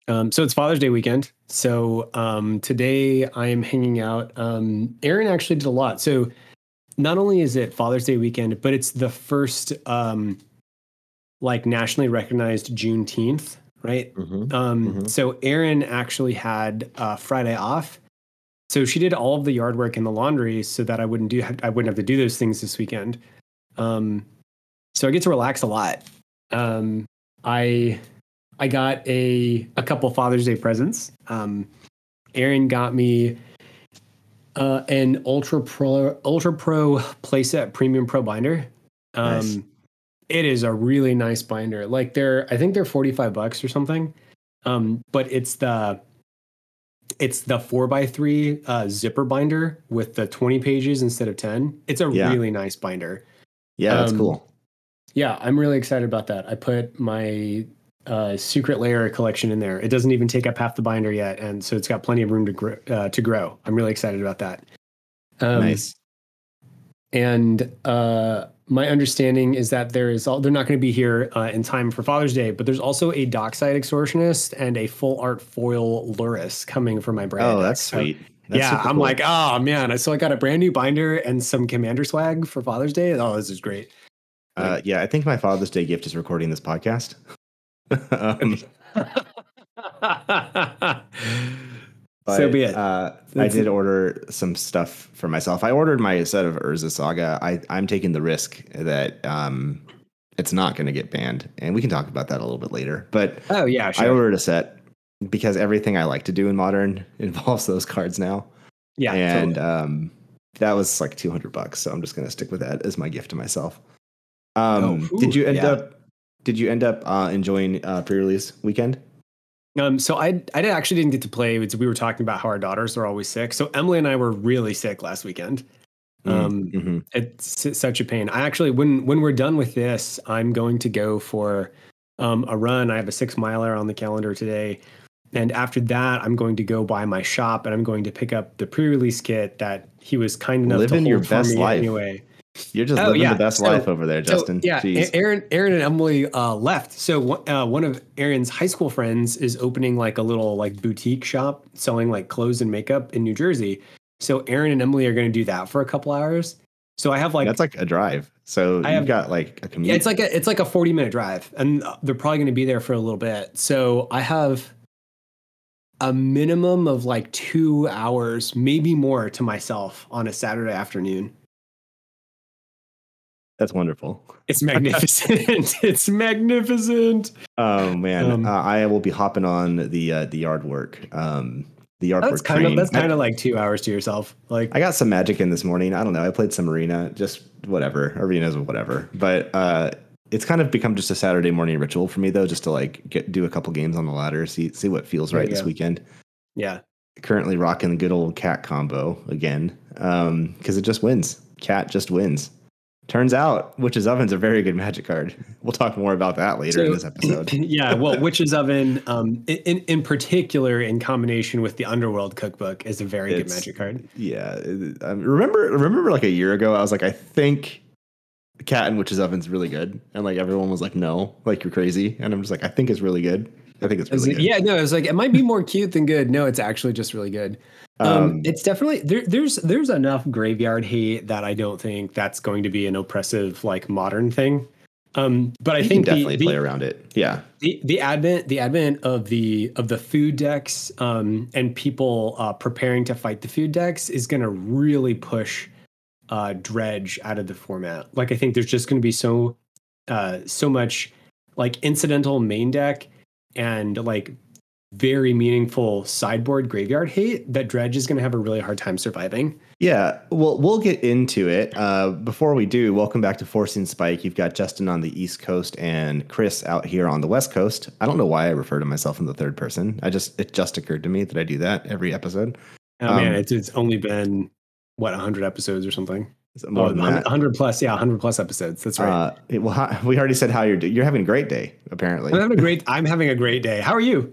So it's Father's Day weekend. So today I am hanging out. Aaron actually did a lot. So not only is it Father's Day weekend, but it's the first like nationally recognized Juneteenth, right? So Aaron actually had Friday off. So she did all of the yard work and the laundry so that I wouldn't have to do those things this weekend. So I get to relax a lot. I got a couple Father's Day presents. Aaron got me an Ultra Pro Playset Premium Pro binder. Nice. It is a really nice binder. Like I think they're $45 or something. But it's the 4x3 zipper binder with the 20 pages instead of 10. It's a really nice binder. Yeah, that's cool. Yeah, I'm really excited about that. I put my Secret Lair collection in there. It doesn't even take up half the binder yet, and so it's got plenty of room to grow. I'm really excited about that. Nice. And my understanding is that they're not going to be here in time for Father's Day, but there's also a Dockside Extortionist and a full art foil Luris coming for my brand. Oh, that's sweet. That's I'm cool. Like, oh man, so I got a brand new binder and some Commander swag for Father's Day. Oh, this is great. I think my Father's Day gift is recording this podcast. So be it. I did order some stuff for myself. I ordered my set of Urza Saga. I'm taking the risk that it's not going to get banned, and we can talk about that a little bit later. But oh yeah, sure. I ordered a set because everything I like to do in Modern involves those cards now. Yeah, and totally. That was like $200, so I'm just going to stick with that as my gift to myself. Did you end up enjoying pre-release weekend? So I actually didn't get to play. We were talking about how our daughters are always sick. So Emily and I were really sick last weekend. It's such a pain. I actually, when we're done with this, I'm going to go for a run. I have a 6-miler on the calendar today. And after that, I'm going to go by my shop and I'm going to pick up the pre-release kit that he was kind enough to hold your best life. Anyway. You're just living the best life over there, Justin. Aaron and Emily left. So one of Aaron's high school friends is opening like a little like boutique shop selling like clothes and makeup in New Jersey. So Aaron and Emily are going to do that for a couple hours. So I have like that's like a drive. So you've got like a commute. Yeah, it's like a 40-minute drive, and they're probably going to be there for a little bit. So I have a minimum of like 2 hours, maybe more, to myself on a Saturday afternoon. That's wonderful. It's magnificent. It's magnificent. Oh man, I will be hopping on the yard work. The yard work train. That's kind of like 2 hours to yourself. Like I got some Magic in this morning. I don't know. I played some Arena, just whatever. Arenas or whatever. But it's kind of become just a Saturday morning ritual for me though, just to like do a couple games on the ladder, see what feels right this weekend. Yeah. Currently rocking the good old cat combo again, because it just wins. Cat just wins. Turns out Witch's Oven's a very good Magic card. We'll talk more about that later in this episode. Yeah, well, Witch's Oven, in particular, in combination with the Underworld Cookbook, is a very good Magic card. Yeah, remember like a year ago, I was like, I think Cat and Witch's Oven's really good, and like everyone was like, no, like you're crazy, and I'm just like, I think it's really good. I think it's really good. Yeah, no, it's like it might be more cute than good. No, it's actually just really good. It's definitely there's enough graveyard hate that I don't think that's going to be an oppressive like modern thing. But I think definitely play around it. Yeah. The advent of the food decks and people preparing to fight the food decks is going to really push Dredge out of the format. Like I think there's just going to be so much like incidental main deck and like very meaningful sideboard graveyard hate that Dredge is going to have a really hard time surviving. Yeah, well, we'll get into it. Before we do, welcome back to Forcing Spike. You've got Justin on the East Coast and Chris out here on the West Coast. I don't know why I refer to myself in the third person. It just occurred to me that I do that every episode. Oh man, it's only been 100 episodes or something. More than 100 plus, yeah, 100 plus episodes. That's right. Well, we already said how you're doing. You're having a great day, apparently. I'm having a great day. How are you?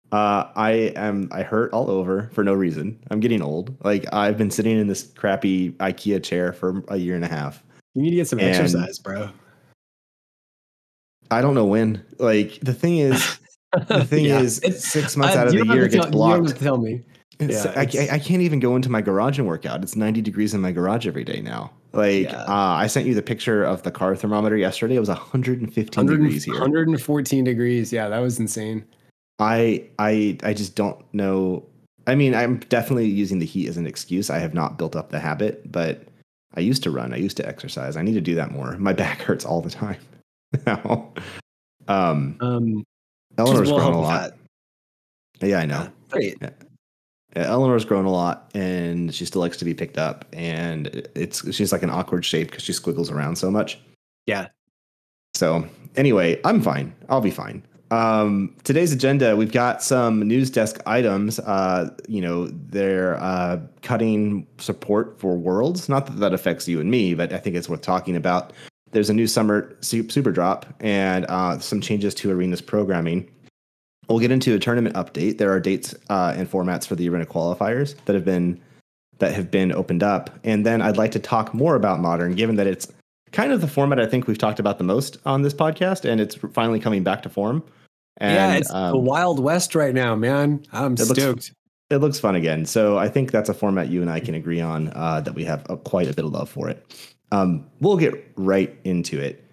I hurt all over for no reason. I'm getting old. Like I've been sitting in this crappy IKEA chair for a year and a half. You need to get some exercise, bro. I don't know when. Like the thing is, The thing Yeah. is, 6 months out of You the don't have year to it gets tell, you don't have blocked. to tell me. Yeah, I can't even go into my garage and work out. It's 90 degrees in my garage every day now. Like, yeah. I sent you the picture of the car thermometer yesterday. It was 115 100, degrees here. 114 degrees. Yeah, that was insane. I just don't know. I mean, I'm definitely using the heat as an excuse. I have not built up the habit, but I used to run. I used to exercise. I need to do that more. My back hurts all the time now. Um, Which Eleanor's will grown help a with lot. that. Yeah, I know. Yeah, great. Yeah. Yeah, Eleanor's grown a lot, and she still likes to be picked up. And she's like an awkward shape because she squiggles around so much. Yeah. So anyway, I'm fine. I'll be fine. Today's agenda, we've got some news desk items. They're cutting support for Worlds. Not that that affects you and me, but I think it's worth talking about. There's a new summer super drop and some changes to Arena's programming. We'll get into a tournament update. There are dates and formats for the Arena qualifiers that have been opened up. And then I'd like to talk more about Modern, given that it's kind of the format I think we've talked about the most on this podcast, and it's finally coming back to form. And Yeah, it's the Wild West right now, man. I'm stoked. It looks fun again. So I think that's a format you and I can agree on, that we have quite a bit of love for it. We'll get right into it.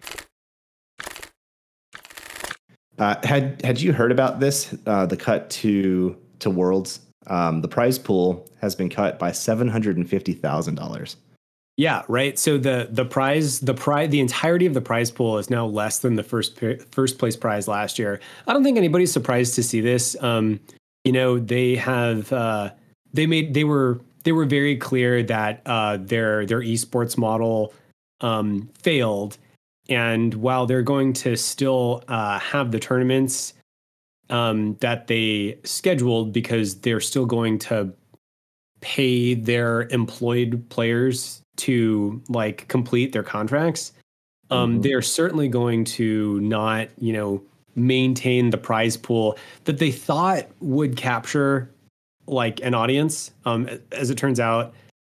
Had you heard about this? The cut to Worlds. The prize pool has been cut by $750,000. Yeah, right. So the entirety of the prize pool is now less than the first place prize last year. I don't think anybody's surprised to see this. They have they were very clear that their esports model failed, and while they're going to still have the tournaments that they scheduled, because they're still going to pay their employed players to like complete their contracts, they're certainly going to not, maintain the prize pool that they thought would capture like an audience. As it turns out,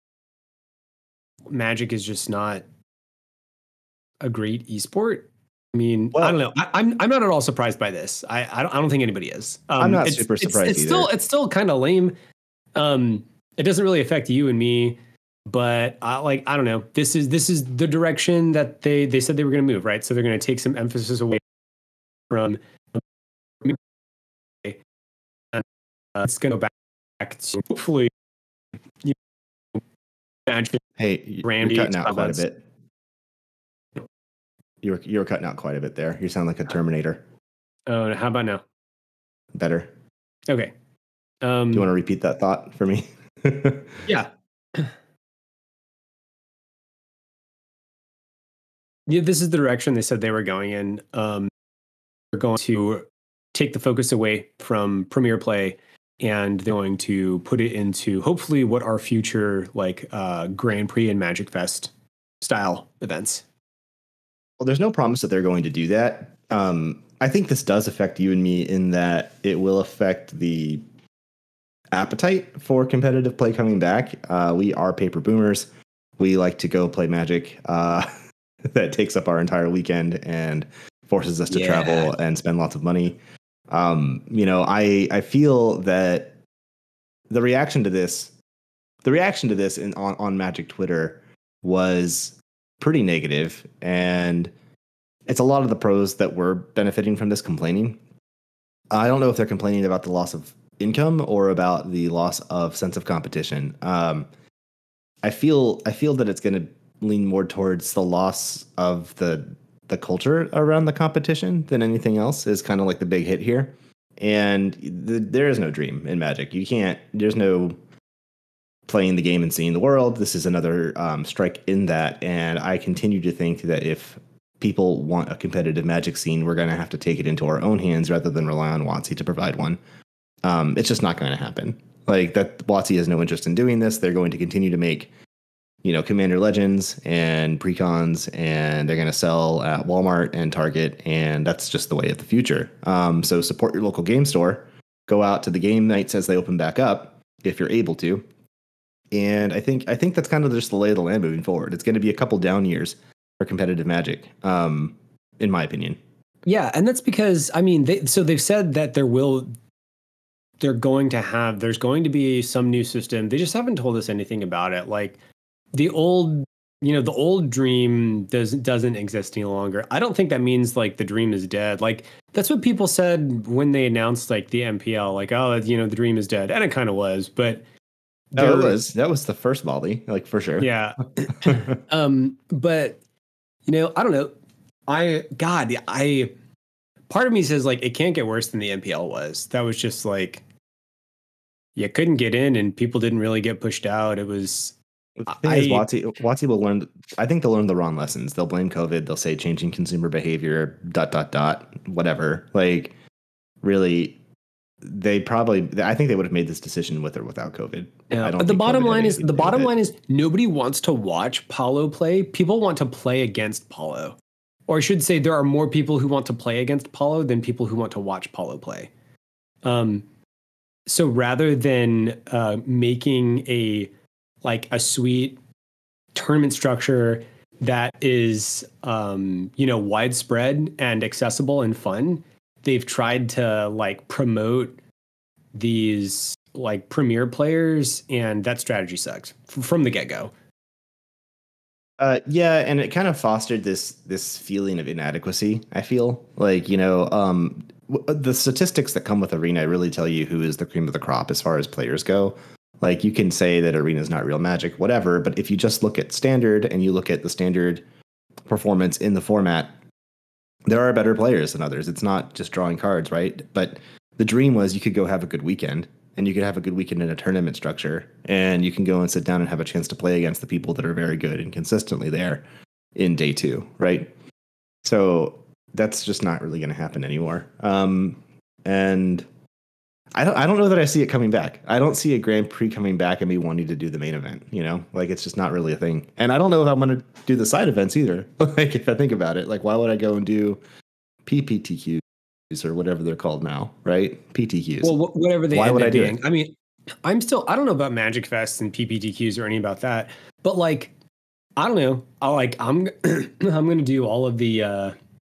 Magic is just not a great esport. I mean, I don't know. I'm not at all surprised by this. I don't think anybody is. I'm not super surprised either. It's still kind of lame. It doesn't really affect you and me, but I don't know. This is the direction that they said they were going to move, right? So they're going to take some emphasis away from, and it's going to go back to hopefully. Hey, you're cutting out quite a bit. You're cutting out quite a bit there. You sound like a Terminator. Oh, how about now? Better. Okay. Do you want to repeat that thought for me? Yeah. Yeah, this is the direction they said they were going in. They're going to take the focus away from Premier Play, and they're going to put it into hopefully what are future like Grand Prix and Magic Fest style events. Well, there's no promise that they're going to do that. I think this does affect you and me in that it will affect the appetite for competitive play coming back. We are paper boomers. We like to go play Magic. That takes up our entire weekend and forces us to travel and spend lots of money. I feel that the reaction to this on Magic Twitter was pretty negative, and it's a lot of the pros that were benefiting from this complaining. I don't know if they're complaining about the loss of income or about the loss of sense of competition. I feel that it's going to lean more towards the loss of the culture around the competition than anything else is kind of like the big hit here. And there is no dream in Magic. There's no playing the game and seeing the world. This is another strike in that. And I continue to think that if people want a competitive Magic scene, we're going to have to take it into our own hands rather than rely on WotC to provide one. It's just not going to happen. Like, that WotC has no interest in doing this. They're going to continue to make, Commander Legends and Precons, and they're going to sell at Walmart and Target, and that's just the way of the future. So support your local game store. Go out to the game nights as they open back up, if you're able to. And I think that's kind of just the lay of the land moving forward. It's going to be a couple down years for competitive Magic, in my opinion. Yeah, and that's because I mean, they've said that there's going to be some new system. They just haven't told us anything about it. Like the old, the old dream doesn't exist any longer. I don't think that means like the dream is dead. Like that's what people said when they announced like the MPL, like, oh, the dream is dead. And it kind of was, but No, that was the first volley, like for sure. yeah. But I don't know. Part of me says like it can't get worse than the MPL was. That was just like you couldn't get in and people didn't really get pushed out. It was The thing is, WotC will learn. I think they'll learn the wrong lessons. They'll blame COVID. They'll say changing consumer behavior. ... Whatever. Like, really, they probably. I think they would have made this decision with or without COVID. Yeah, but the bottom line is nobody wants to watch Paulo play. People want to play against Paulo, or I should say, there are more people who want to play against Paulo than people who want to watch Paulo play. So rather than making a sweet tournament structure that is widespread and accessible and fun, they've tried to like promote these like premier players, and that strategy sucks from the get-go. Yeah, and it kind of fostered this feeling of inadequacy. I feel like the statistics that come with Arena really tell you who is the cream of the crop as far as players go. Like you can say that Arena is not real Magic, whatever, but if you just look at standard and you look at the standard performance in the format, there are better players than others. It's not just drawing cards, right? But the dream was you could go have a good weekend, and you could have a good weekend in a tournament structure, and you can go and sit down and have a chance to play against the people that are very good and consistently there in day 2, right? So that's just not really going to happen anymore. And I don't know that I see it coming back. I don't see a Grand Prix coming back and me wanting to do the main event, like it's just not really a thing. And I don't know if I'm going to do the side events either. Like if I think about it, like why would I go and do PPTQs or whatever they're called now, right? PTQs. Well, whatever they why would I do being. It? I mean, I don't know about Magic Fest and PPTQs or any about that, but like, I don't know. I'm going to do all of the,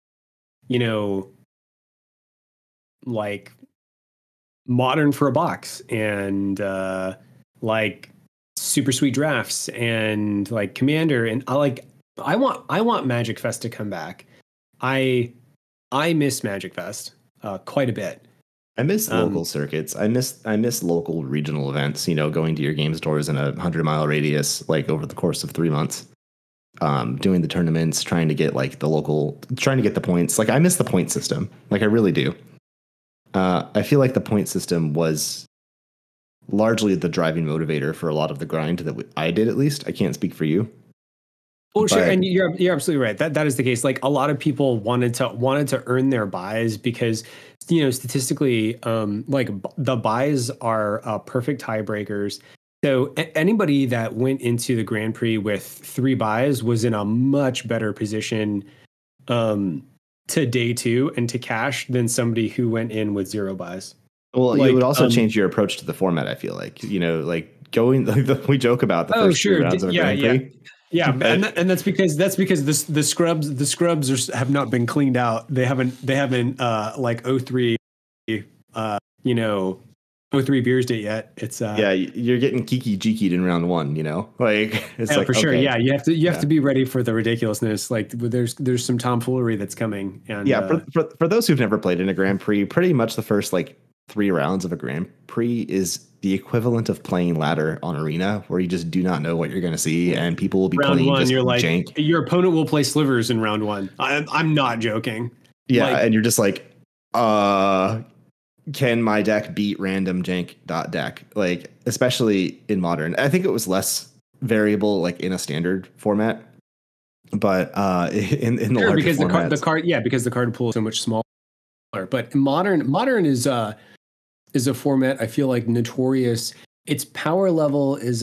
like Modern for a box and like super sweet drafts and like Commander, and I want Magic Fest to come back. I miss Magic Fest quite a bit. I miss local circuits. I miss local regional events, going to your game stores in a 100-mile radius like over the course of 3 months. Doing the tournaments, trying to get the points. Like I miss the point system. Like I really do. I feel like the point system was largely the driving motivator for a lot of the grind that I did, at least. I can't speak for you. Well, sure, and you're absolutely right. That is the case. Like a lot of people wanted to earn their buys because, statistically, like the buys are perfect tiebreakers. So anybody that went into the Grand Prix with 3 buys was in a much better position to day 2 and to cash than somebody who went in with 0 buys. Well, it would also change your approach to the format. I feel like like going. We joke about the first 3 rounds of a Grand Prix. Yeah, and that's because the scrubs have not been cleaned out. They haven't like 03 03 beers date yet. It's you're getting Kiki Jiki'd in round 1, like it's for sure. Okay. Yeah, you have to be ready for the ridiculousness. Like there's some tomfoolery that's coming. And for those who've never played in a Grand Prix, pretty much the first like 3 rounds of a Grand Prix is the equivalent of playing ladder on Arena, where you just do not know what you're going to see, and people will be round playing 1. just you're like jank. Your opponent will play slivers in round 1. I'm not joking. Yeah, and you're just like, can my deck beat random jank deck? Like, especially in Modern. I think it was less variable, like in a standard format, but in the larger because formats, because the card pool is so much smaller. But Modern is a format I feel like notorious. Its power level is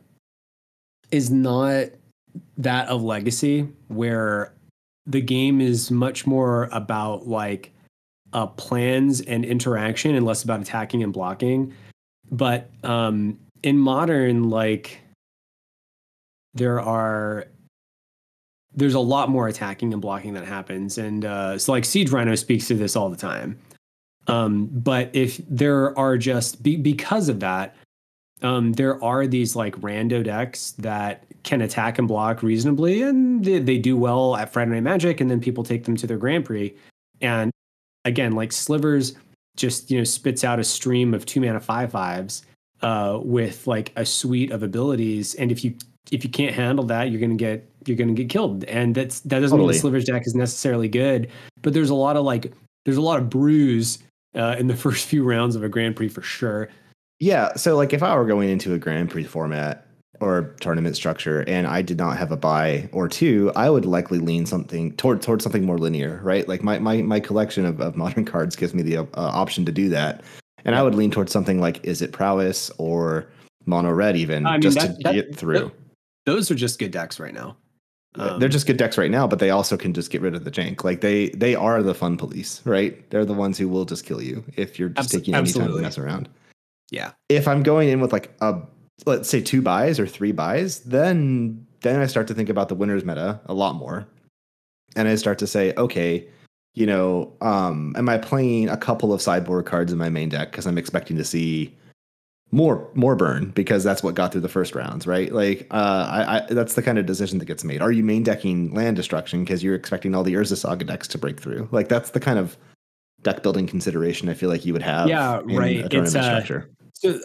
not that of Legacy, where the game is much more about like plans and interaction and less about attacking and blocking. But in Modern, like there are there's a lot more attacking and blocking that happens. And so like Siege Rhino speaks to this all the time. But if there are just because of that, there are these like rando decks that can attack and block reasonably, and they do well at Friday Night Magic, and then people take them to their Grand Prix. And again, like Slivers just, spits out a stream of 2-mana 5/5s with like a suite of abilities, and if you can't handle that, you're gonna get killed. And that doesn't mean the Slivers deck is necessarily good, but there's a lot of bruise in the first few rounds of a Grand Prix for sure. Yeah, so like if I were going into a Grand Prix format or tournament structure and I did not have a buy or two, I would likely lean something towards something more linear, right? Like my collection of modern cards gives me the option to do that, and I would lean towards something like Izzet Prowess or Mono Red even, to get through. Those are just good decks right now. They're just good decks right now, but they also can just get rid of the jank. Like they are the fun police, right? They're the ones who will just kill you if you're just taking any time to mess around. Yeah. If I'm going in with like let's say 2 buys or 3 buys, then I start to think about the winners meta a lot more. And I start to say, okay, am I playing a couple of sideboard cards in my main deck because I'm expecting to see more burn because that's what got through the first rounds, right? Like I that's the kind of decision that gets made. Are you main decking land destruction because you're expecting all the Urza Saga decks to break through? Like that's the kind of deck building consideration I feel like you would have in a tournament structure. So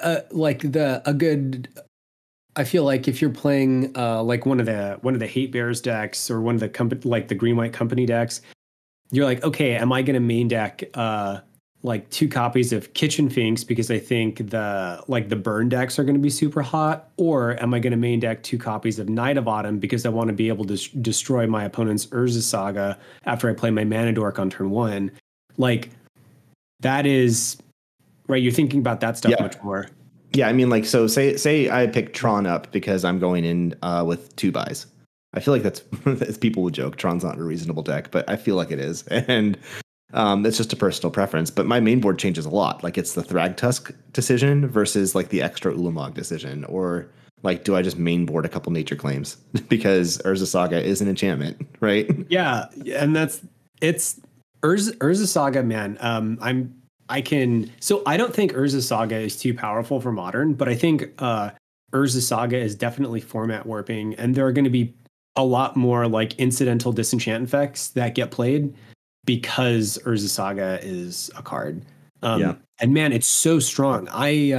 I feel like if you're playing like one of the Hate Bears decks or one of the the Green White Company decks, you're like, okay, am I going to main deck like 2 copies of Kitchen Finks because I think the burn decks are going to be super hot, or am I going to main deck 2 copies of Knight of Autumn because I want to be able to destroy my opponent's Urza Saga after I play my Mana Dork on turn 1? Like that is right. You're thinking about that stuff much more. Yeah, I mean, like, so say I pick Tron up because I'm going in with 2 buys. I feel like that's as people would joke, Tron's not a reasonable deck, but I feel like it is, and it's just a personal preference. But my main board changes a lot. Like it's the Thragtusk decision versus like the extra Ulamog decision, or like, do I just main board a couple Nature Claims because Urza Saga is an enchantment, right? Yeah, and it's Urza Saga, man. I don't think Urza Saga is too powerful for Modern, but I think Urza Saga is definitely format warping, and there are going to be a lot more like incidental disenchant effects that get played because Urza Saga is a card. And man, it's so strong. We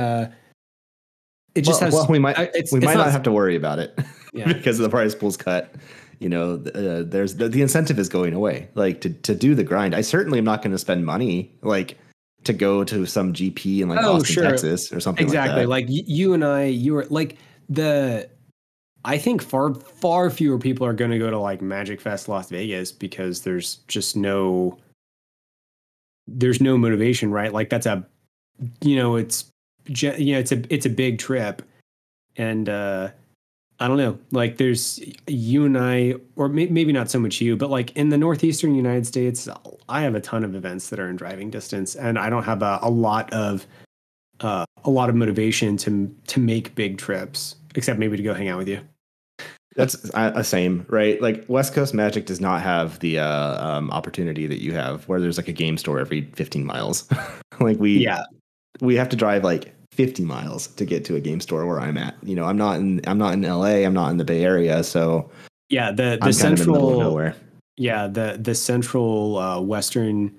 might not have to worry about it because the prize pool's cut. There's the incentive is going away. Like to do the grind. I certainly am not going to spend money like to go to some GP in like Austin, Texas or something exactly. like that. Like you were like I think far fewer people are going to go to like Magic Fest Las Vegas because there's just no motivation, right? Like that's it's a big trip. And I don't know, like there's you and I, or maybe not so much you, but like in the Northeastern United States, I have a ton of events that are in driving distance, and I don't have a lot of motivation to make big trips, except maybe to go hang out with you. That's a same, right? Like West Coast Magic does not have the opportunity that you have, where there's like a game store every 15 miles. Like we have to drive like 50 miles to get to a game store where I'm at. I'm not in LA. I'm not in the Bay Area. So the I'm central, kind of in the middle of nowhere. Yeah. The central, Western,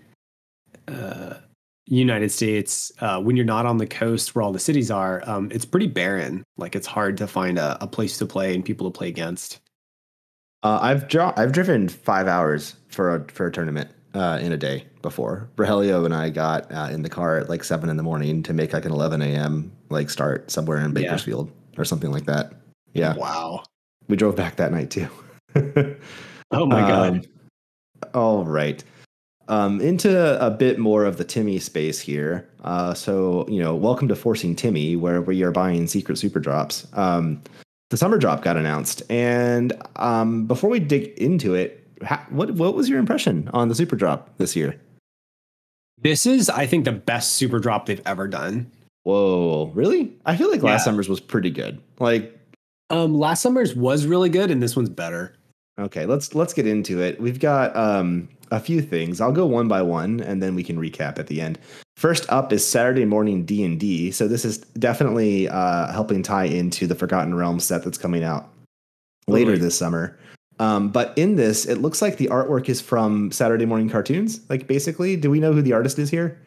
United States, when you're not on the coast where all the cities are, it's pretty barren. Like it's hard to find a place to play and people to play against. I've driven 5 hours for a tournament in a day before. Brahelio and I got in the car at like 7 a.m. to make like an 11 a.m. like start somewhere in Bakersfield or something like that. Yeah. Wow. We drove back that night too. Oh my God. All right. Into a bit more of the Timmy space here. So, welcome to Forcing Timmy, where we are buying secret super drops. The summer drop got announced, and before we dig into it, what was your impression on the super drop this year? This is, I think, the best super drop they've ever done. Whoa, really? I feel like last summer's was pretty good. Like, last summer's was really good, and this one's better. Okay, let's get into it. We've got a few things. I'll go one by one, and then we can recap at the end. First up is Saturday Morning D&D. So this is definitely helping tie into the Forgotten Realms set that's coming out later this summer. But in this, it looks like the artwork is from Saturday Morning Cartoons. Like, basically, do we know who the artist is here?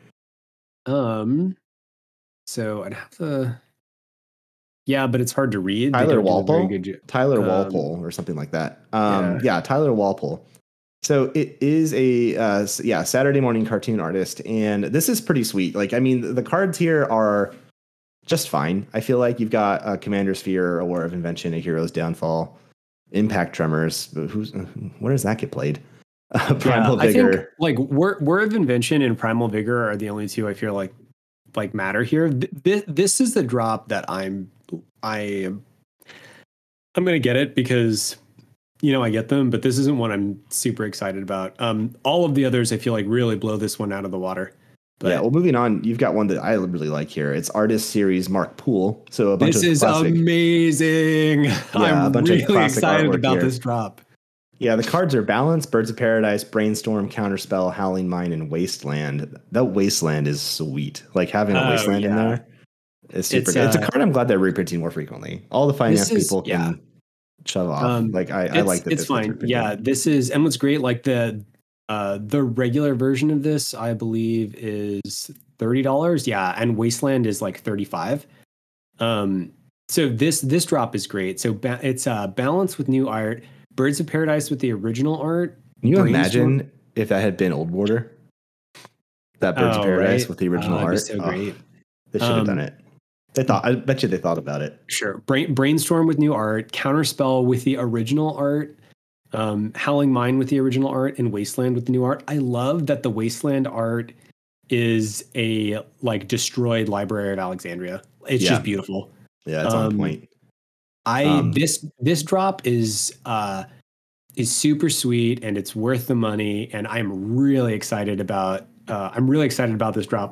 So I'd have to. Yeah, but it's hard to read. Tyler Walpole. Tyler Walpole or something like that. Yeah, Tyler Walpole. So it is a Saturday Morning cartoon artist, and this is pretty sweet. Like, I mean, the cards here are just fine. I feel like you've got Commander Sphere, A War of Invention, A Hero's Downfall, Impact Tremors. Where does that get played? Primal Vigor. I think like War of Invention and Primal Vigor are the only two I feel like matter here. This is the drop that I'm gonna get it because I get them, but this isn't one I'm super excited about. All of the others I feel like really blow this one out of the water. But yeah, well, moving on, you've got one that I really like here. It's Artist Series Mark Poole. So this is amazing. Yeah, I'm really excited about this drop. Yeah, the cards are Balance, Birds of Paradise, Brainstorm, Counterspell, Howling Mine, and Wasteland. That Wasteland is sweet. Like, having a Wasteland in there is super good. It's a card I'm glad they're reprinting more frequently. All the finance people can shove off. Like, I like that. It's fine. Yeah, this is, and what's great, like the regular version of this, I believe, is $30. Yeah, and Wasteland is like $35. So this drop is great. So it's Balance with new art, Birds of Paradise with the original art. Can you imagine if that had been Old Border? That Birds of Paradise with the original art. So great. They should have done it. I bet you they thought about it. Sure. Brainstorm with new art, Counterspell with the original art, Howling Mine with the original art, and Wasteland with the new art. I love that the Wasteland art is a destroyed Library of Alexandria. It's just beautiful. Yeah, it's on point. This drop is super sweet and it's worth the money, and I'm really excited about this drop.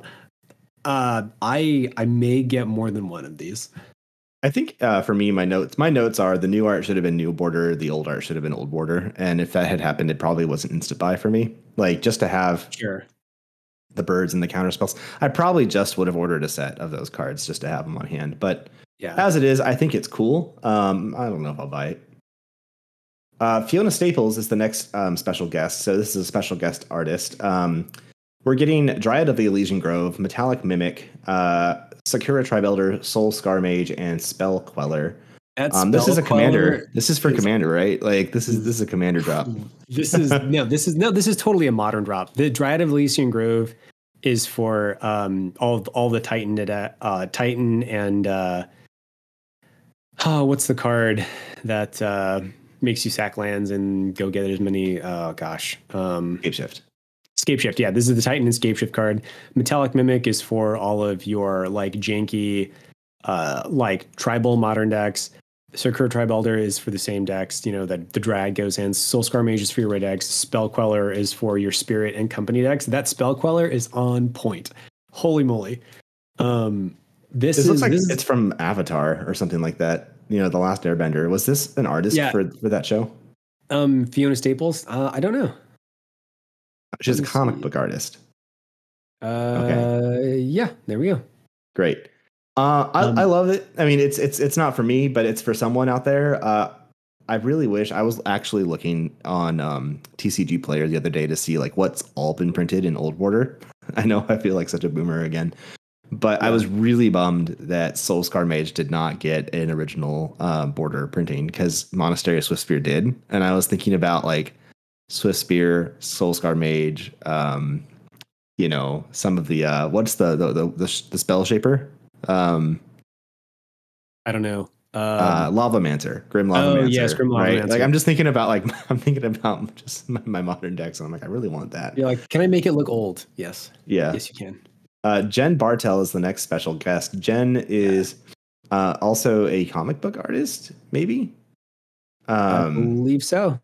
I may get more than one of these. I think for me, my notes are the new art should have been New Border, the old art should have been Old Border, and if that had happened, it probably wasn't instant buy for me. Like, just to have the birds and the counterspells, I probably just would have ordered a set of those cards just to have them on hand. But as it is, I think it's cool. I don't know if I'll buy it. Fiona Staples is the next special guest. So this is a special guest artist. We're getting Dryad of the Elysian Grove, Metallic Mimic, Sakura Tribe-Elder, Soul Scar Mage, and Spell Queller. This is a commander. This is for commander, right? Like, this is a commander drop. This is totally a modern drop. The Dryad of Elysian Grove is for all the Titan and what's the card that makes you sack lands and go get as many Scapeshift. Yeah, this is the Titan and Scapeshift card. Metallic Mimic is for all of your janky tribal modern decks. Sakura Tribe Elder is for the same decks, that the drag goes in. Soul Scar Mage is for your red decks. Spell Queller is for your spirit and company decks. That Spell Queller is on point. Holy moly. This looks like it's from Avatar or something like that. The Last Airbender. Was this an artist for that show? Fiona Staples? I don't know. She's a comic book artist. Okay. Yeah, there we go. Great. I love it. I mean, it's not for me, but it's for someone out there. I really wish I was actually looking on TCG Player the other day to see what's all been printed in Old Border. I know I feel like such a boomer again, but I was really bummed that Soul Scar Mage did not get an original Border printing because Monastery of Swiftspear did, and I was thinking about Swiftspear, Soul Scar Mage, some of the what's the Spell Shaper? I don't know. Lavamancer, Grim Lavamancer. Oh yes, Grim Lavamancer. Right? I'm just thinking about just my modern decks, and I'm I really want that. You're can I make it look old? Yes. Yeah. Yes, you can. Jen Bartel is the next special guest. Jen is also a comic book artist, maybe. I believe so.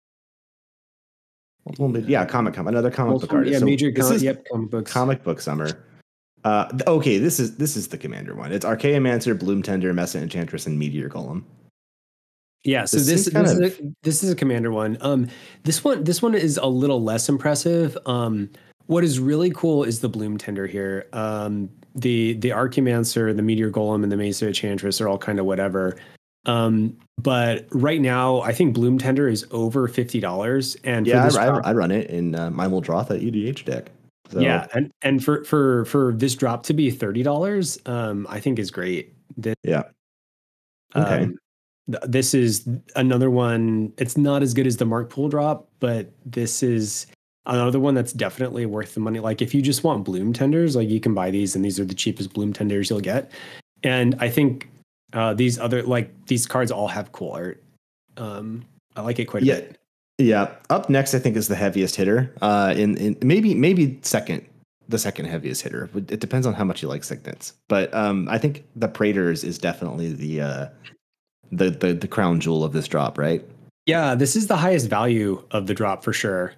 Another comic book artist. Yeah, so major comic books. Comic book summer. Okay, this is the commander one. It's Archaeomancer, Bloom Tender, Mesa Enchantress, and Meteor Golem. Yeah, so This this seems kind this is of this is a commander one. This one is a little less impressive. What is really cool is the bloom tender here. The Archaeomancer, the Meteor Golem, and the Mesa Enchantress are all kind of whatever. But right now, I think bloom tender is over $50, and for yeah. this drop, I run it in my Muldrotha EDH deck. So yeah, and for this drop to be $30, I think is great. yeah. Okay. Um, this is another one. It's not as good as the Mark Pool drop, but this is another one that's definitely worth the money. Like if you just want bloom tenders, like you can buy these, and these are the cheapest bloom tenders you'll get. And I think these cards all have cool art. I like it quite a Yeah. bit. Yeah. Up next, I think is the heaviest hitter. In maybe second, the second heaviest hitter. It depends on how much you like signets. But I think the Praetors is definitely the crown jewel of this drop, right? Yeah, this is the highest value of the drop for sure.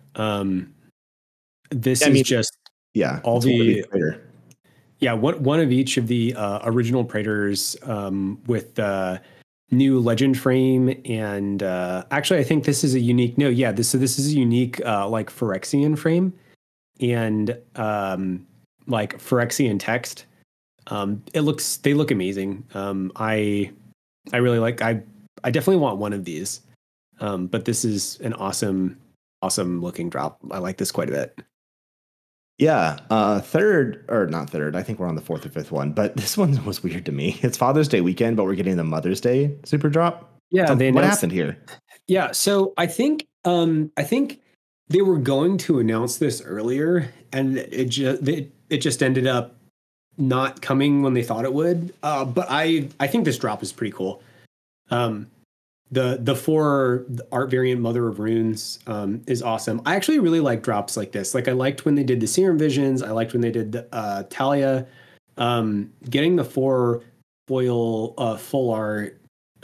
This I is mean, just yeah, all it's one of each the Praetor. Yeah, one of each of the original Praetors with the new legend frame, and actually, I think this is a unique. No, yeah, this is a unique like Phyrexian frame and like Phyrexian text. They look amazing. I really like. I definitely want one of these. But this is an awesome looking drop. I like this quite a bit. Yeah, third or not third. I think we're on the fourth or fifth one, but this one was weird to me. It's Father's Day weekend, but we're getting the Mother's Day super drop. Yeah, they What announced. happened here? Yeah, so I think they were going to announce this earlier, and it just ended up not coming when they thought it would. But I think this drop is pretty cool. Um, the four art variant Mother of Runes is awesome. I actually really like drops like this. Like I liked when they did the Serum Visions. I liked when they did the Talia. Getting the four foil full art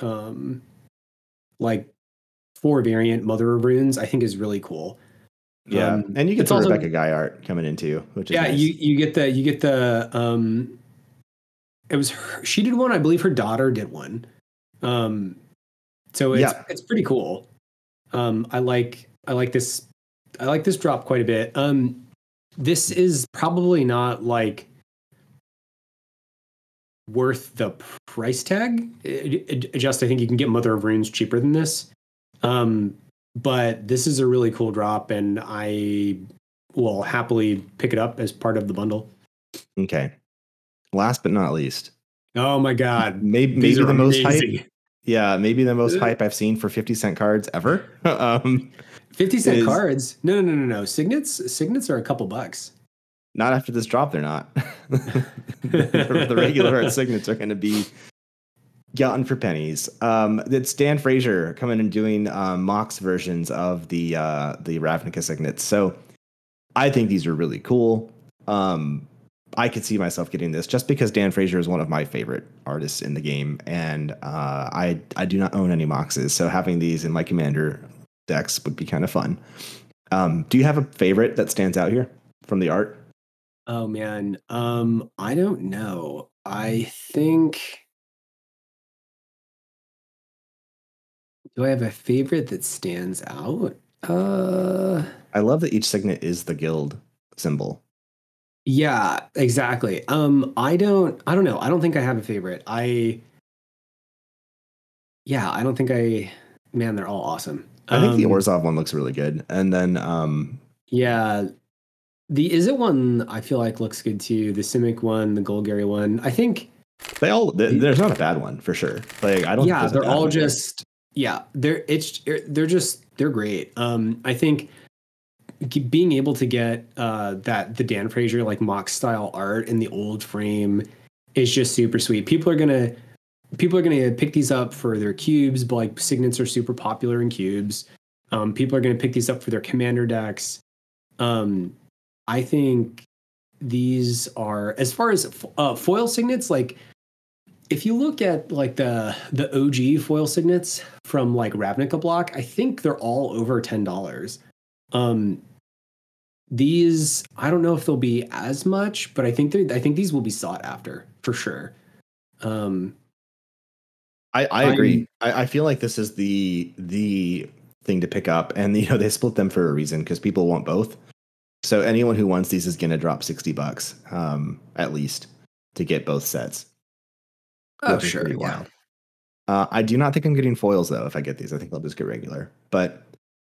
like four variant Mother of Runes, I think is really cool. Yeah, and you get It's the also Rebecca Guy art coming in too, which is yeah, nice. you get the it was her, she did one, I believe her daughter did one. Um, so Yeah, it's pretty cool. I like this drop quite a bit. This is probably not like worth the price tag. Just I think you can get Mother of Runes cheaper than this. But this is a really cool drop, and I will happily pick it up as part of the bundle. okay. Last but not least, Oh my god, these maybe are the most hype. amazing. Yeah, maybe the most hype I've seen for 50-cent cards ever. 50-cent Is cards? No. Signets are a couple bucks. not after this drop. They're not. The regular art signets are going to be gotten for pennies. It's Dan Frazier coming and doing Mox versions of the Ravnica signets. So I think these are really cool. I could see myself getting this just because Dan Frazier is one of my favorite artists in the game, and I do not own any Moxes, so having these in my Commander decks would be kind of fun. Do you have a favorite that stands out here from the art? Oh man, I don't know. I think. Do I have a favorite that stands out? I love that each signet is the guild symbol. Yeah, exactly. I don't know. I don't think I have a favorite. I don't think man, they're all awesome. I think the Orzhov one looks really good, and then Yeah, the Izzet one I feel like looks good too. The Simic one, the Golgari one. I think there's not a bad one for sure. Like I don't. think yeah, there's a they're bad all one here. just yeah, they're great. I think being able to get that the Dan Frazier like mock style art in the old frame is just super sweet. People are gonna pick these up for their cubes, but like signets are super popular in cubes. People are gonna pick these up for their commander decks. I think these are as far as foil signets, like if you look at like the OG foil signets from like Ravnica block, I think they're all over $10. Um, these I don't know if they'll be as much, but I think these will be sought after for sure. Um, I agree. I feel like this is the thing to pick up, and they split them for a reason because people want both. So anyone who wants these is going to drop $60 at least to get both sets. Oh, which is sure, pretty yeah. wild. I do not think I'm getting foils though. If I get these, I think I'll just get regular. But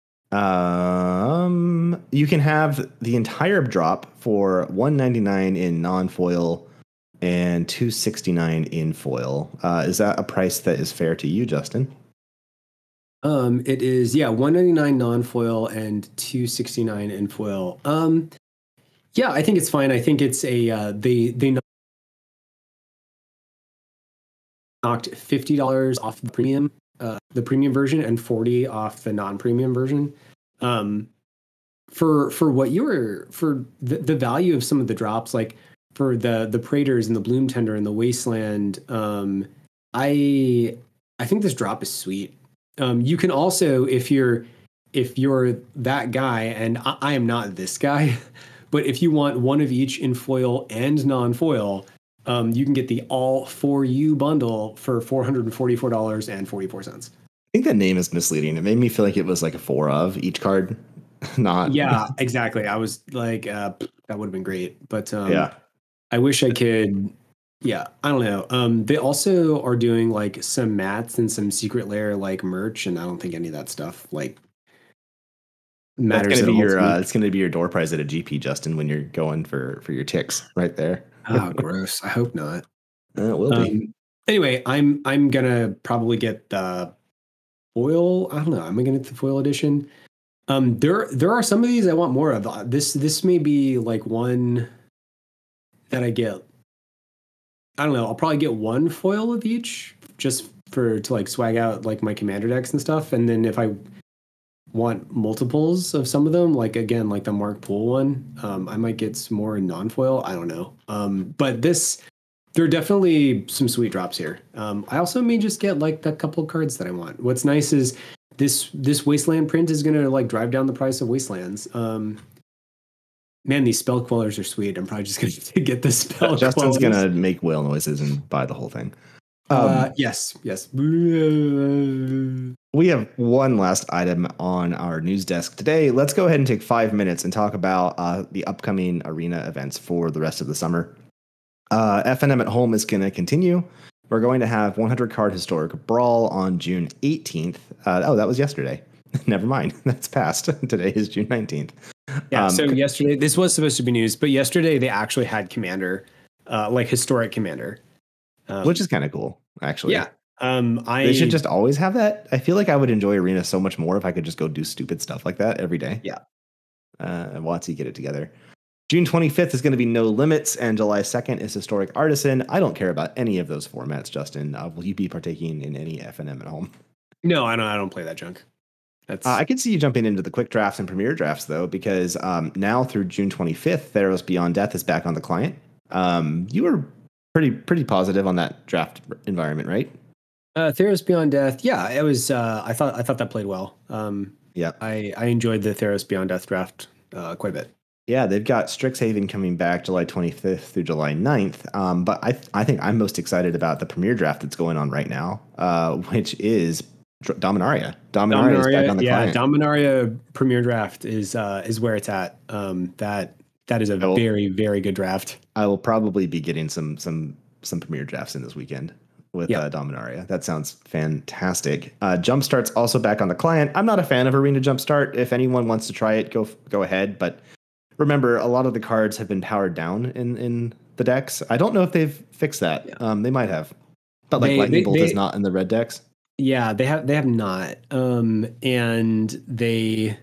you can have the entire drop for $199 in non-foil and $269 in foil. Is that a price that is fair to you, Justin? It is, yeah, $199 non-foil and $269 in foil. Yeah, I think it's fine. I think it's they knocked $50 off the premium version, and $40 off the non-premium version. For what you were, for the value of some of the drops, like for the Praters and the Bloom Tender and the Wasteland, I think this drop is sweet. You can also, if you're that guy, and I am not this guy, but if you want one of each in foil and non-foil, you can get the all for you bundle for $444.44. I think that name is misleading. It made me feel like it was like a 4 of each card, not. Yeah, exactly. I was like, that would have been great, but Yeah. I wish I could. Yeah, I don't know. They also are doing like some mats and some Secret Lair like merch, and I don't think any of that stuff like matters at all. It's going to be your door prize at a GP, Justin, when you're going for your ticks right there. Oh, gross. I hope not. It will be. Anyway, I'm gonna probably get the foil. I don't know. I'm gonna get the foil edition. There are some of these I want more of. This may be like one that I get. I don't know. I'll probably get one foil of each just to like swag out like my commander decks and stuff. And then if I want multiples of some of them, like again, like the Mark Poole one, I might get some more in non-foil. I don't know. But there are definitely some sweet drops here. I also may just get like a couple of cards that I want. What's nice is this Wasteland print is going to like drive down the price of Wastelands. Man, these spell quellers are sweet. I'm probably just going to get the spell quellers. Justin's going to make whale noises and buy the whole thing. Yes. We have one last item on our news desk today. Let's go ahead and take 5 minutes and talk about the upcoming arena events for the rest of the summer. FNM at Home is going to continue. We're going to have 100 card Historic Brawl on June 18th. That was yesterday. Never mind. That's past. Today is June 19th. Yeah, so yesterday, this was supposed to be news, but yesterday they actually had Commander, like Historic Commander. Which is kind of cool, actually. Yeah. They should just always have that. I feel like I would enjoy Arena so much more if I could just go do stupid stuff like that every day. Yeah. Once you get it together. June 25th is going to be No Limits, and July 2nd is Historic Artisan. I don't care about any of those formats, Justin. Will you be partaking in any FNM at Home? No, I don't play that junk. I could see you jumping into the quick drafts and premier drafts, though, because now through June 25th, Theros Beyond Death is back on the client. You were pretty positive on that draft environment, right? Theros Beyond Death, yeah, it was. I thought that played well. Yeah, I enjoyed the Theros Beyond Death draft quite a bit. Yeah, they've got Strixhaven coming back July 25th through July 9th. But I think I'm most excited about the premier draft that's going on right now, which is Dominaria. Dominaria is back on the client. Dominaria Premier Draft is where it's at. That is a very, very good draft. I will probably be getting some Premier Drafts in this weekend with Dominaria. That sounds fantastic. Jumpstart's also back on the client. I'm not a fan of Arena Jumpstart. If anyone wants to try it, go ahead. But remember, a lot of the cards have been powered down in the decks. I don't know if they've fixed that. Yeah. They might have. But like Lightning Bolt is not in the red decks. Yeah, they have not. And they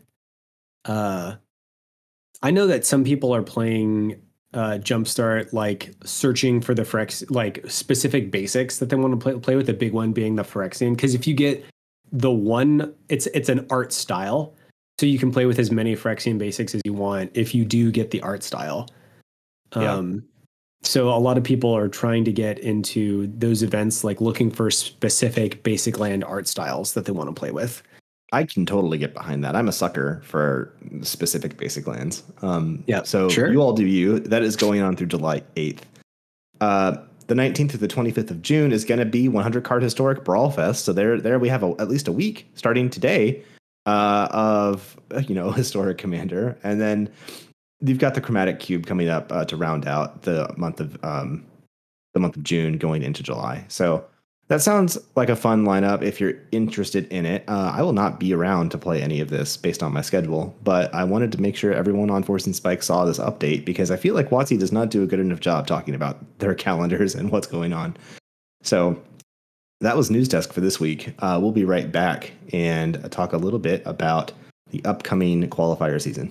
I know that some people are playing Jumpstart, like searching for the Phyrex, like specific basics that they want to play with, the big one being the Phyrexian. Because if you get the one, it's an art style. So you can play with as many Phyrexian basics as you want if you do get the art style. So a lot of people are trying to get into those events, like looking for specific basic land art styles that they want to play with. I can totally get behind that. I'm a sucker for specific basic lands. So sure. You all do you. That is going on through July 8th. The 19th to the 25th of June is going to be 100 Card Historic Brawl Fest. So there we have at least a week starting today of Historic Commander, and then you've got the Chromatic Cube coming up to round out the month of June going into July. So that sounds like a fun lineup if you're interested in it. I will not be around to play any of this based on my schedule, but I wanted to make sure everyone on Force and Spike saw this update because I feel like WotC does not do a good enough job talking about their calendars and what's going on. So that was News Desk for this week. We'll be right back and talk a little bit about the upcoming qualifier season.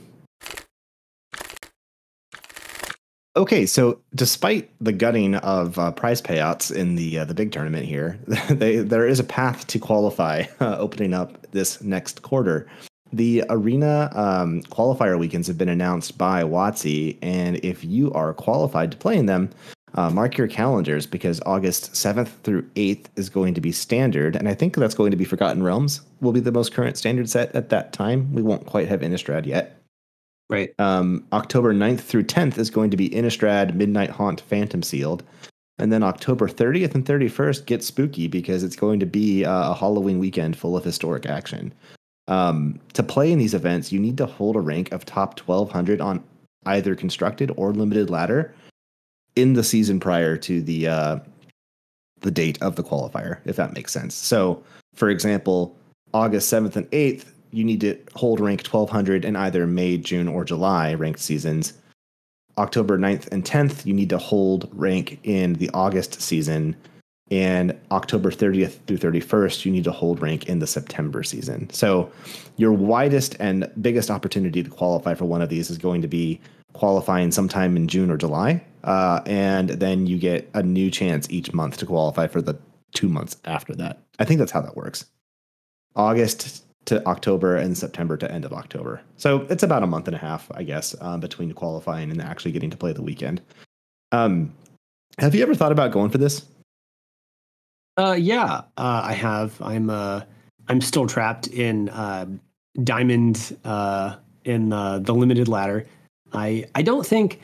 Okay, so despite the gutting of prize payouts in the big tournament here, there is a path to qualify opening up this next quarter. The arena qualifier weekends have been announced by WotC, and if you are qualified to play in them, mark your calendars because August 7th through 8th is going to be standard, and I think that's going to be Forgotten Realms will be the most current standard set at that time. We won't quite have Innistrad yet. Right. October 9th through 10th is going to be Innistrad, Midnight Haunt, Phantom Sealed. And then October 30th and 31st get spooky because it's going to be a Halloween weekend full of historic action. To play in these events, you need to hold a rank of top 1,200 on either constructed or limited ladder in the season prior to the date of the qualifier, if that makes sense. So, for example, August 7th and 8th, you need to hold rank 1,200 in either May, June, or July ranked seasons. October 9th and 10th, you need to hold rank in the August season. And October 30th through 31st, you need to hold rank in the September season. So your widest and biggest opportunity to qualify for one of these is going to be qualifying sometime in June or July. And then you get a new chance each month to qualify for the 2 months after that. I think that's how that works. August to October and September to end of October. So it's about a month and a half, I guess, between qualifying and actually getting to play the weekend. Have you ever thought about going for this? Yeah, I have. I'm still trapped in Diamond in the limited ladder. I don't think.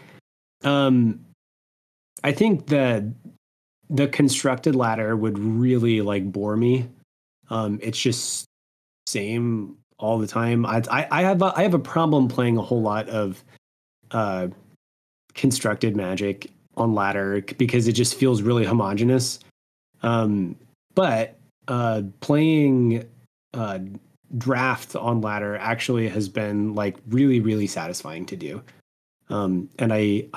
I think the constructed ladder would really bore me. It's just same all the time. I have a problem playing a whole lot of constructed Magic on ladder because it just feels really homogenous. But playing draft on ladder actually has been really, really satisfying to do. And I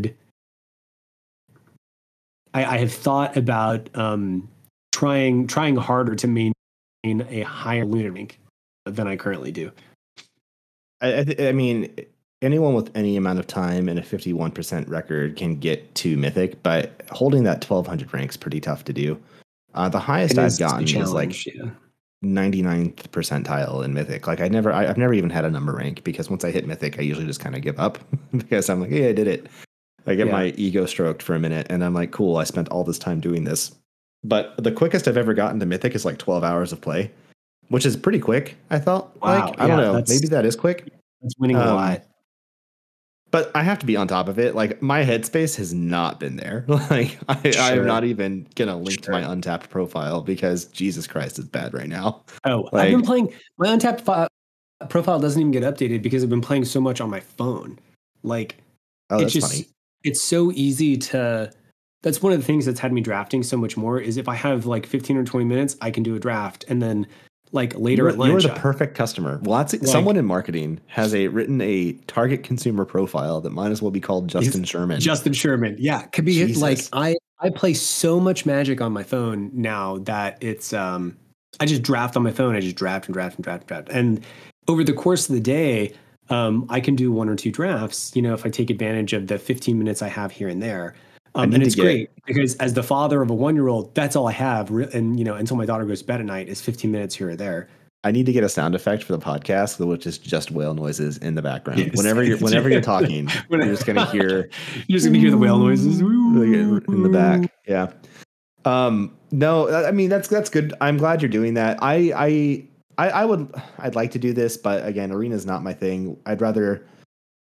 have thought about trying harder to maintain a higher lunar rank than I currently do. I mean, anyone with any amount of time and a 51% record can get to Mythic, but holding that 1,200 rank's pretty tough to do. The highest I've gotten is 99th percentile in Mythic. I've never even had a number rank because once I hit Mythic, I usually just kind of give up because I'm like, hey, I did it. I get my ego stroked for a minute and I'm like, cool, I spent all this time doing this. But the quickest I've ever gotten to Mythic is 12 hours of play, which is pretty quick, I thought. Wow, I don't know. Maybe that is quick. That's winning a lot. But I have to be on top of it. My headspace has not been there. I'm not even going to link to my Untapped profile because Jesus Christ, it's bad right now. Oh, I've been playing. My Untapped profile doesn't even get updated because I've been playing so much on my phone. That's funny. It's so easy to. That's one of the things that's had me drafting so much more is if I have 15 or 20 minutes, I can do a draft. And then later at lunch. You're the perfect customer. Someone in marketing has written a target consumer profile that might as well be called Justin Sherman. Justin Sherman. Yeah. Could be Jesus. I play so much Magic on my phone now that it's I just draft on my phone. I just draft. And over the course of the day, I can do 1 or 2 drafts, if I take advantage of the 15 minutes I have here and there. And it's great because as the father of a 1-year-old, that's all I have. And, until my daughter goes to bed at night is 15 minutes here or there. I need to get a sound effect for the podcast, which is just whale noises in the background. Yes. Whenever you're talking, you're just going to hear. You're just going to hear the whale noises in the back. Yeah. No, I mean, that's good. I'm glad you're doing that. I'd like to do this, but again, arena is not my thing. I'd rather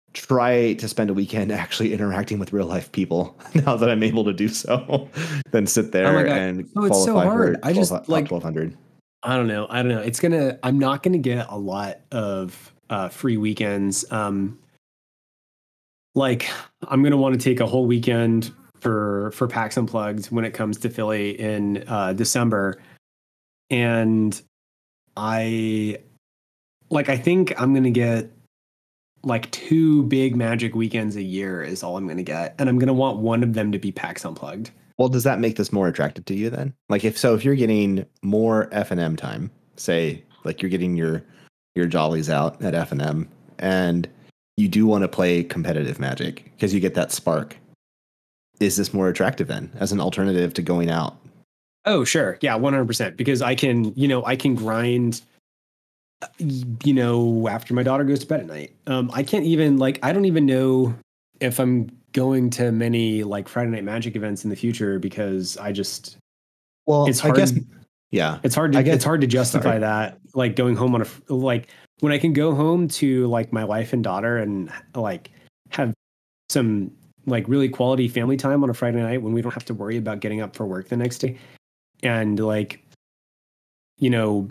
try to spend a weekend actually interacting with real life people now that I'm able to do so, than sit Oh my there God. and Oh, it's so qualify for hard. I just top like, 1200. I don't know. I don't know. I'm not gonna get a lot of free weekends. Like I'm gonna want to take a whole weekend for PAX Unplugged when it comes to Philly in December. And I I think I'm gonna get like 2 big Magic weekends a year is all I'm gonna get. And I'm gonna want one of them to be PAX Unplugged. Well, does that make this more attractive to you then? Like if you're getting more F&M time, say like you're getting your jollies out at F&M and you do want to play competitive Magic because you get that spark. Is this more attractive then as an alternative to going out? Oh, sure. Yeah, 100%. Because I can grind, after my daughter goes to bed at night. I can't even I don't even know if I'm going to many like Friday Night Magic events in the future because it's I hard. guess yeah. It's hard to justify Sorry. that like going home on when I can go home to like my wife and daughter and like have some like really quality family time on a Friday night when we don't have to worry about getting up for work the next day. And you know,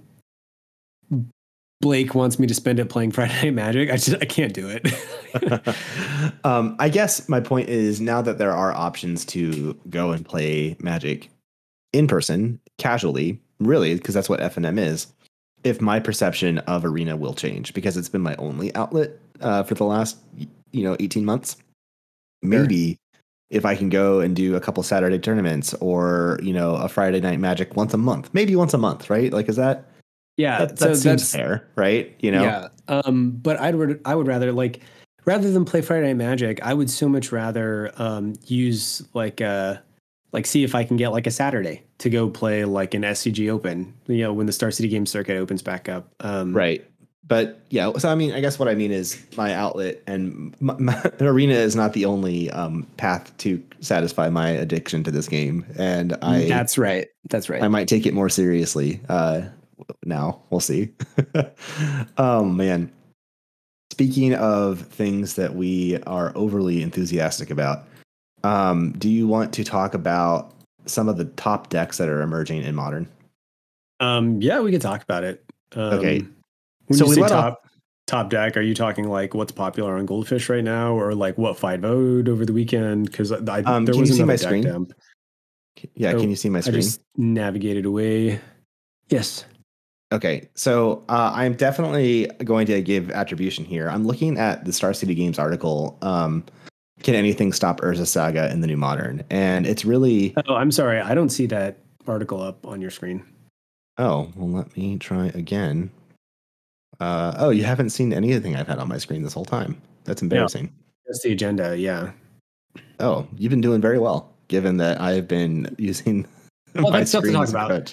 Blake wants me to spend it playing Friday Night Magic. I can't do it. I guess my point is now that there are options to go and play Magic in person, casually, really, because that's what F&M is. If my perception of Arena will change because it's been my only outlet for the last 18 months. Maybe if I can go and do a couple Saturday tournaments or a Friday Night Magic once a month, maybe once a month, right? Like, is that that seems fair, right? Yeah. But I would rather rather than play Friday Night Magic, I would so much rather use see if I can get like a Saturday to go play like an SCG Open, when the Star City Games circuit opens back up. Right. But yeah, so I mean, I guess what I mean is my outlet and my Arena is not the only path to satisfy my addiction to this game, and That's right. That's right. I might take it more seriously. Now we'll see. Oh man. Speaking of things that we are overly enthusiastic about, do you want to talk about some of the top decks that are emerging in Modern? Yeah, we can talk about it. Okay. When you say top deck, are you talking like what's popular on Goldfish right now, or like what 5-0'd over the weekend? Because there was another deck dump. Yeah, can you see my screen? I just navigated away. Yes. Okay, so I'm definitely going to give attribution here. I'm looking at the Star City Games article. Can anything stop Urza Saga in the new Modern? And it's really. Oh, I'm sorry, I don't see that article up on your screen. Oh, well, let me try again. Oh, you haven't seen anything I've had on my screen this whole time. That's embarrassing. Yeah, that's the agenda. Yeah. Oh, you've been doing very well, given that I've been using. Well, that's stuff to talk about.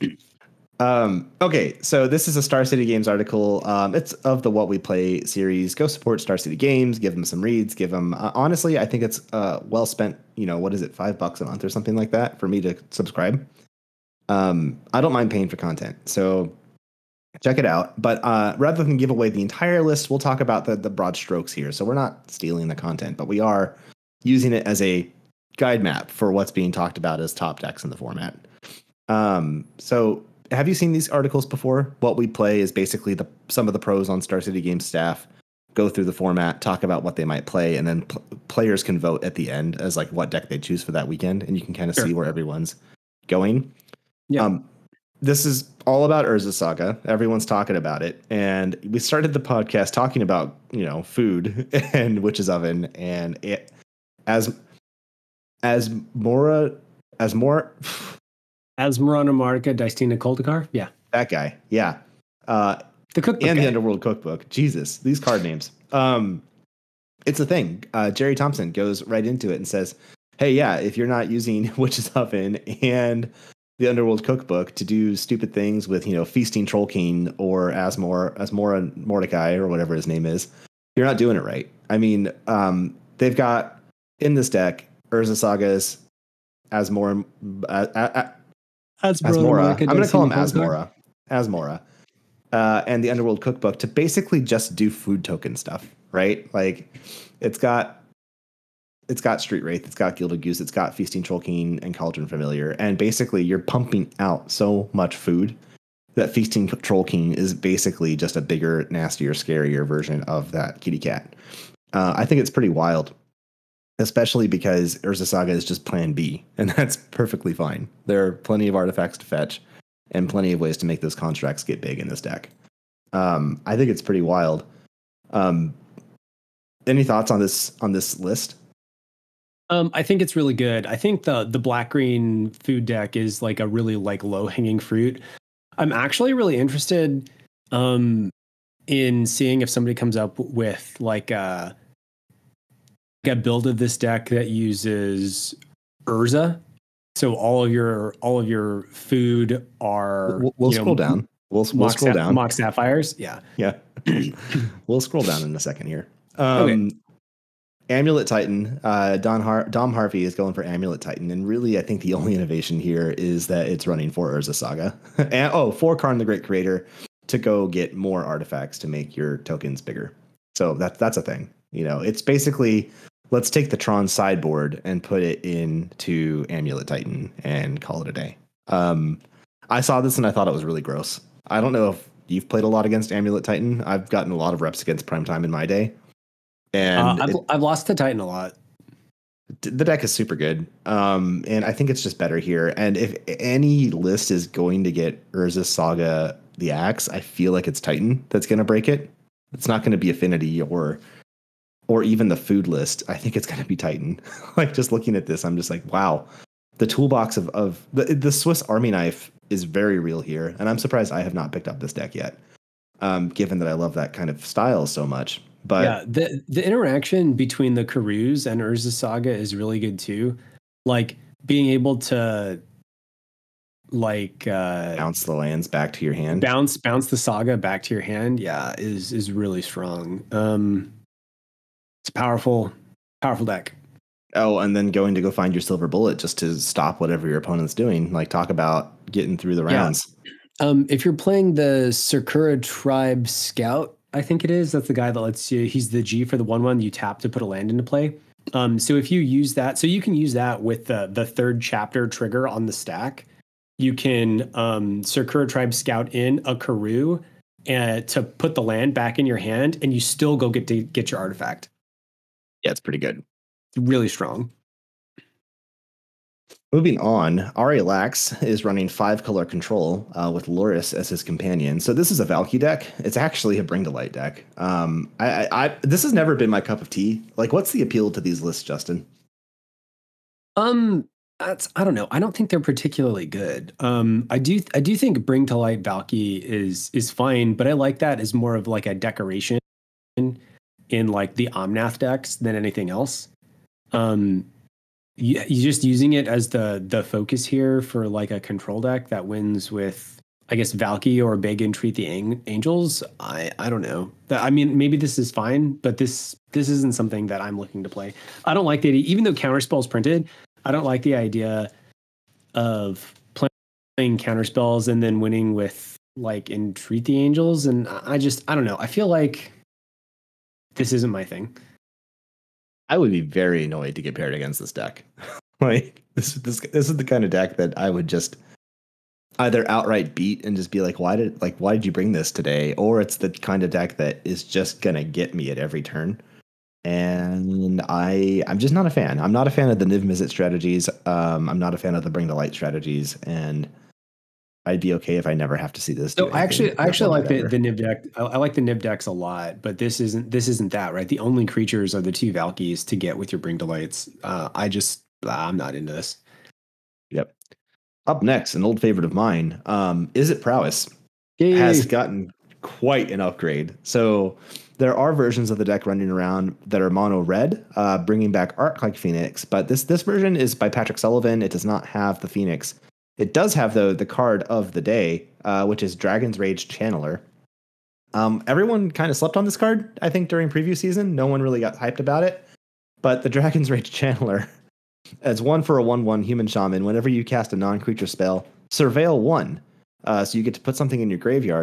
Okay, so this is a Star City Games article. It's of the What We Play series. Go support Star City Games. Give them some reads. Give them. Honestly, I think it's well spent. What is it, $5 a month or something like that for me to subscribe. I don't mind paying for content, so check it out. But rather than give away the entire list, we'll talk about the broad strokes here. So we're not stealing the content, but we are using it as a guide map for what's being talked about as top decks in the format. So have you seen these articles before? What We Play is basically some of the pros on Star City Games staff go through the format, talk about what they might play, and then players can vote at the end as like what deck they choose for that weekend, and you can kind of see where everyone's going. Yeah. This is all about Urza Saga. Everyone's talking about it, and we started the podcast talking about food and Witch's Oven, and it as Mora. Asmarana Marika Dystina Koldakar. Yeah. That guy. Yeah. The cookbook and guy. The Underworld Cookbook. Jesus, these card names. It's a thing. Jerry Thompson goes right into it and says, hey, yeah, if you're not using Witch's Oven and the Underworld Cookbook to do stupid things with, Feasting Troll King or Asmora Mordecai or whatever his name is, you're not doing it right. I mean, they've got in this deck Urza Saga's Asmora. I'm going to call him Asmora. and the Underworld Cookbook to basically just do food token stuff, right? Like it's got Street Wraith, it's got Gilded Goose, it's got Feasting Trollking and Cauldron Familiar, and basically you're pumping out so much food that Feasting Trollking is basically just a bigger, nastier, scarier version of that kitty cat. I think it's pretty wild, especially because Urza Saga is just plan B, and that's perfectly fine. There are plenty of artifacts to fetch and plenty of ways to make those constructs get big in this deck. I think it's pretty wild. Any thoughts on this list? I think it's really good. I think the black green food deck is like a really like low hanging fruit. I'm actually really interested in seeing if somebody comes up with like a build of this deck that uses Urza. So all of your food are we'll scroll down. We'll scroll down. Mox Sapphires. Yeah. We'll scroll down in a second here. Okay. Amulet Titan. Dom Harvey is going for Amulet Titan, and really, I think the only innovation here is that it's running for Urza Saga and for Karn the Great Creator to go get more artifacts to make your tokens bigger. So that's a thing. It's basically let's take the Tron sideboard and put it into Amulet Titan and call it a day. I saw this and I thought it was really gross. I don't know if you've played a lot against Amulet Titan. I've gotten a lot of reps against Primetime in my day. And I've lost to Titan a lot. The deck is super good. And I think it's just better here. And if any list is going to get Urza Saga the Axe, I feel like it's Titan that's going to break it. It's not going to be Affinity or even the food list. I think it's going to be Titan. Like just looking at this, I'm just like, wow. The toolbox of the Swiss Army knife is very real here. And I'm surprised I have not picked up this deck yet, given that I love that kind of style so much. But yeah, the interaction between the Karus and Urza Saga is really good too. Like being able to bounce the lands back to your hand. Bounce the Saga back to your hand, is really strong. It's a powerful deck. Oh, and then going to go find your silver bullet just to stop whatever your opponent's doing. Like talk about getting through the rounds. If you're playing the Sakura Tribe Scout, I think it is. That's the guy that lets you. He's the G for the 1/1 you tap to put a land into play. So if you use that, so you can use that with the third chapter trigger on the stack. You can Sakura Tribe Scout in a Karu and to put the land back in your hand, and you still go get your artifact. Yeah, it's pretty good. Really strong. Moving on, Ari Lax is running 5-color control with Loris as his companion. So this is a Valky deck. It's actually a Bring to Light deck. This has never been my cup of tea. Like, what's the appeal to these lists, Justin? I don't know. I don't think they're particularly good. I do think Bring to Light Valky is fine, but I like that as more of like a decoration in like the Omnath decks than anything else. You're just using it as the focus here for like a control deck that wins with, I guess, Valky or Big Entreat the Angels. I don't know. I mean, maybe this is fine, but this isn't something that I'm looking to play. I don't like the idea, even though Counterspell's printed, I don't like the idea of playing Counterspells and then winning with like Entreat the Angels. And I don't know. I feel like this isn't my thing. I would be very annoyed to get paired against this deck. Like this is the kind of deck that I would just either outright beat and just be like, why did you bring this today? Or it's the kind of deck that is just gonna get me at every turn. And I'm just not a fan. I'm not a fan of the Niv Mizzet strategies. I'm not a fan of the Bring to Light strategies, and I'd be okay if I never have to see this. So I actually like the Niv deck. I like the Niv decks a lot, but this isn't that, right? The only creatures are the 2 Valkyries to get with your Bring to Lights. I'm not into this. Yep. Up next, an old favorite of mine, Izzet Prowess Yay. Has gotten quite an upgrade. So there are versions of the deck running around that are mono red, bringing back Arclight Phoenix, but this version is by Patrick Sullivan. It does not have the Phoenix. It does have, though, the card of the day, which is Dragon's Rage Channeler. Everyone kind of slept on this card, I think, during preview season. No one really got hyped about it. But the Dragon's Rage Channeler, as 1 for a 1/1 human shaman, whenever you cast a non-creature spell, surveil 1. So you get to put something in your graveyard.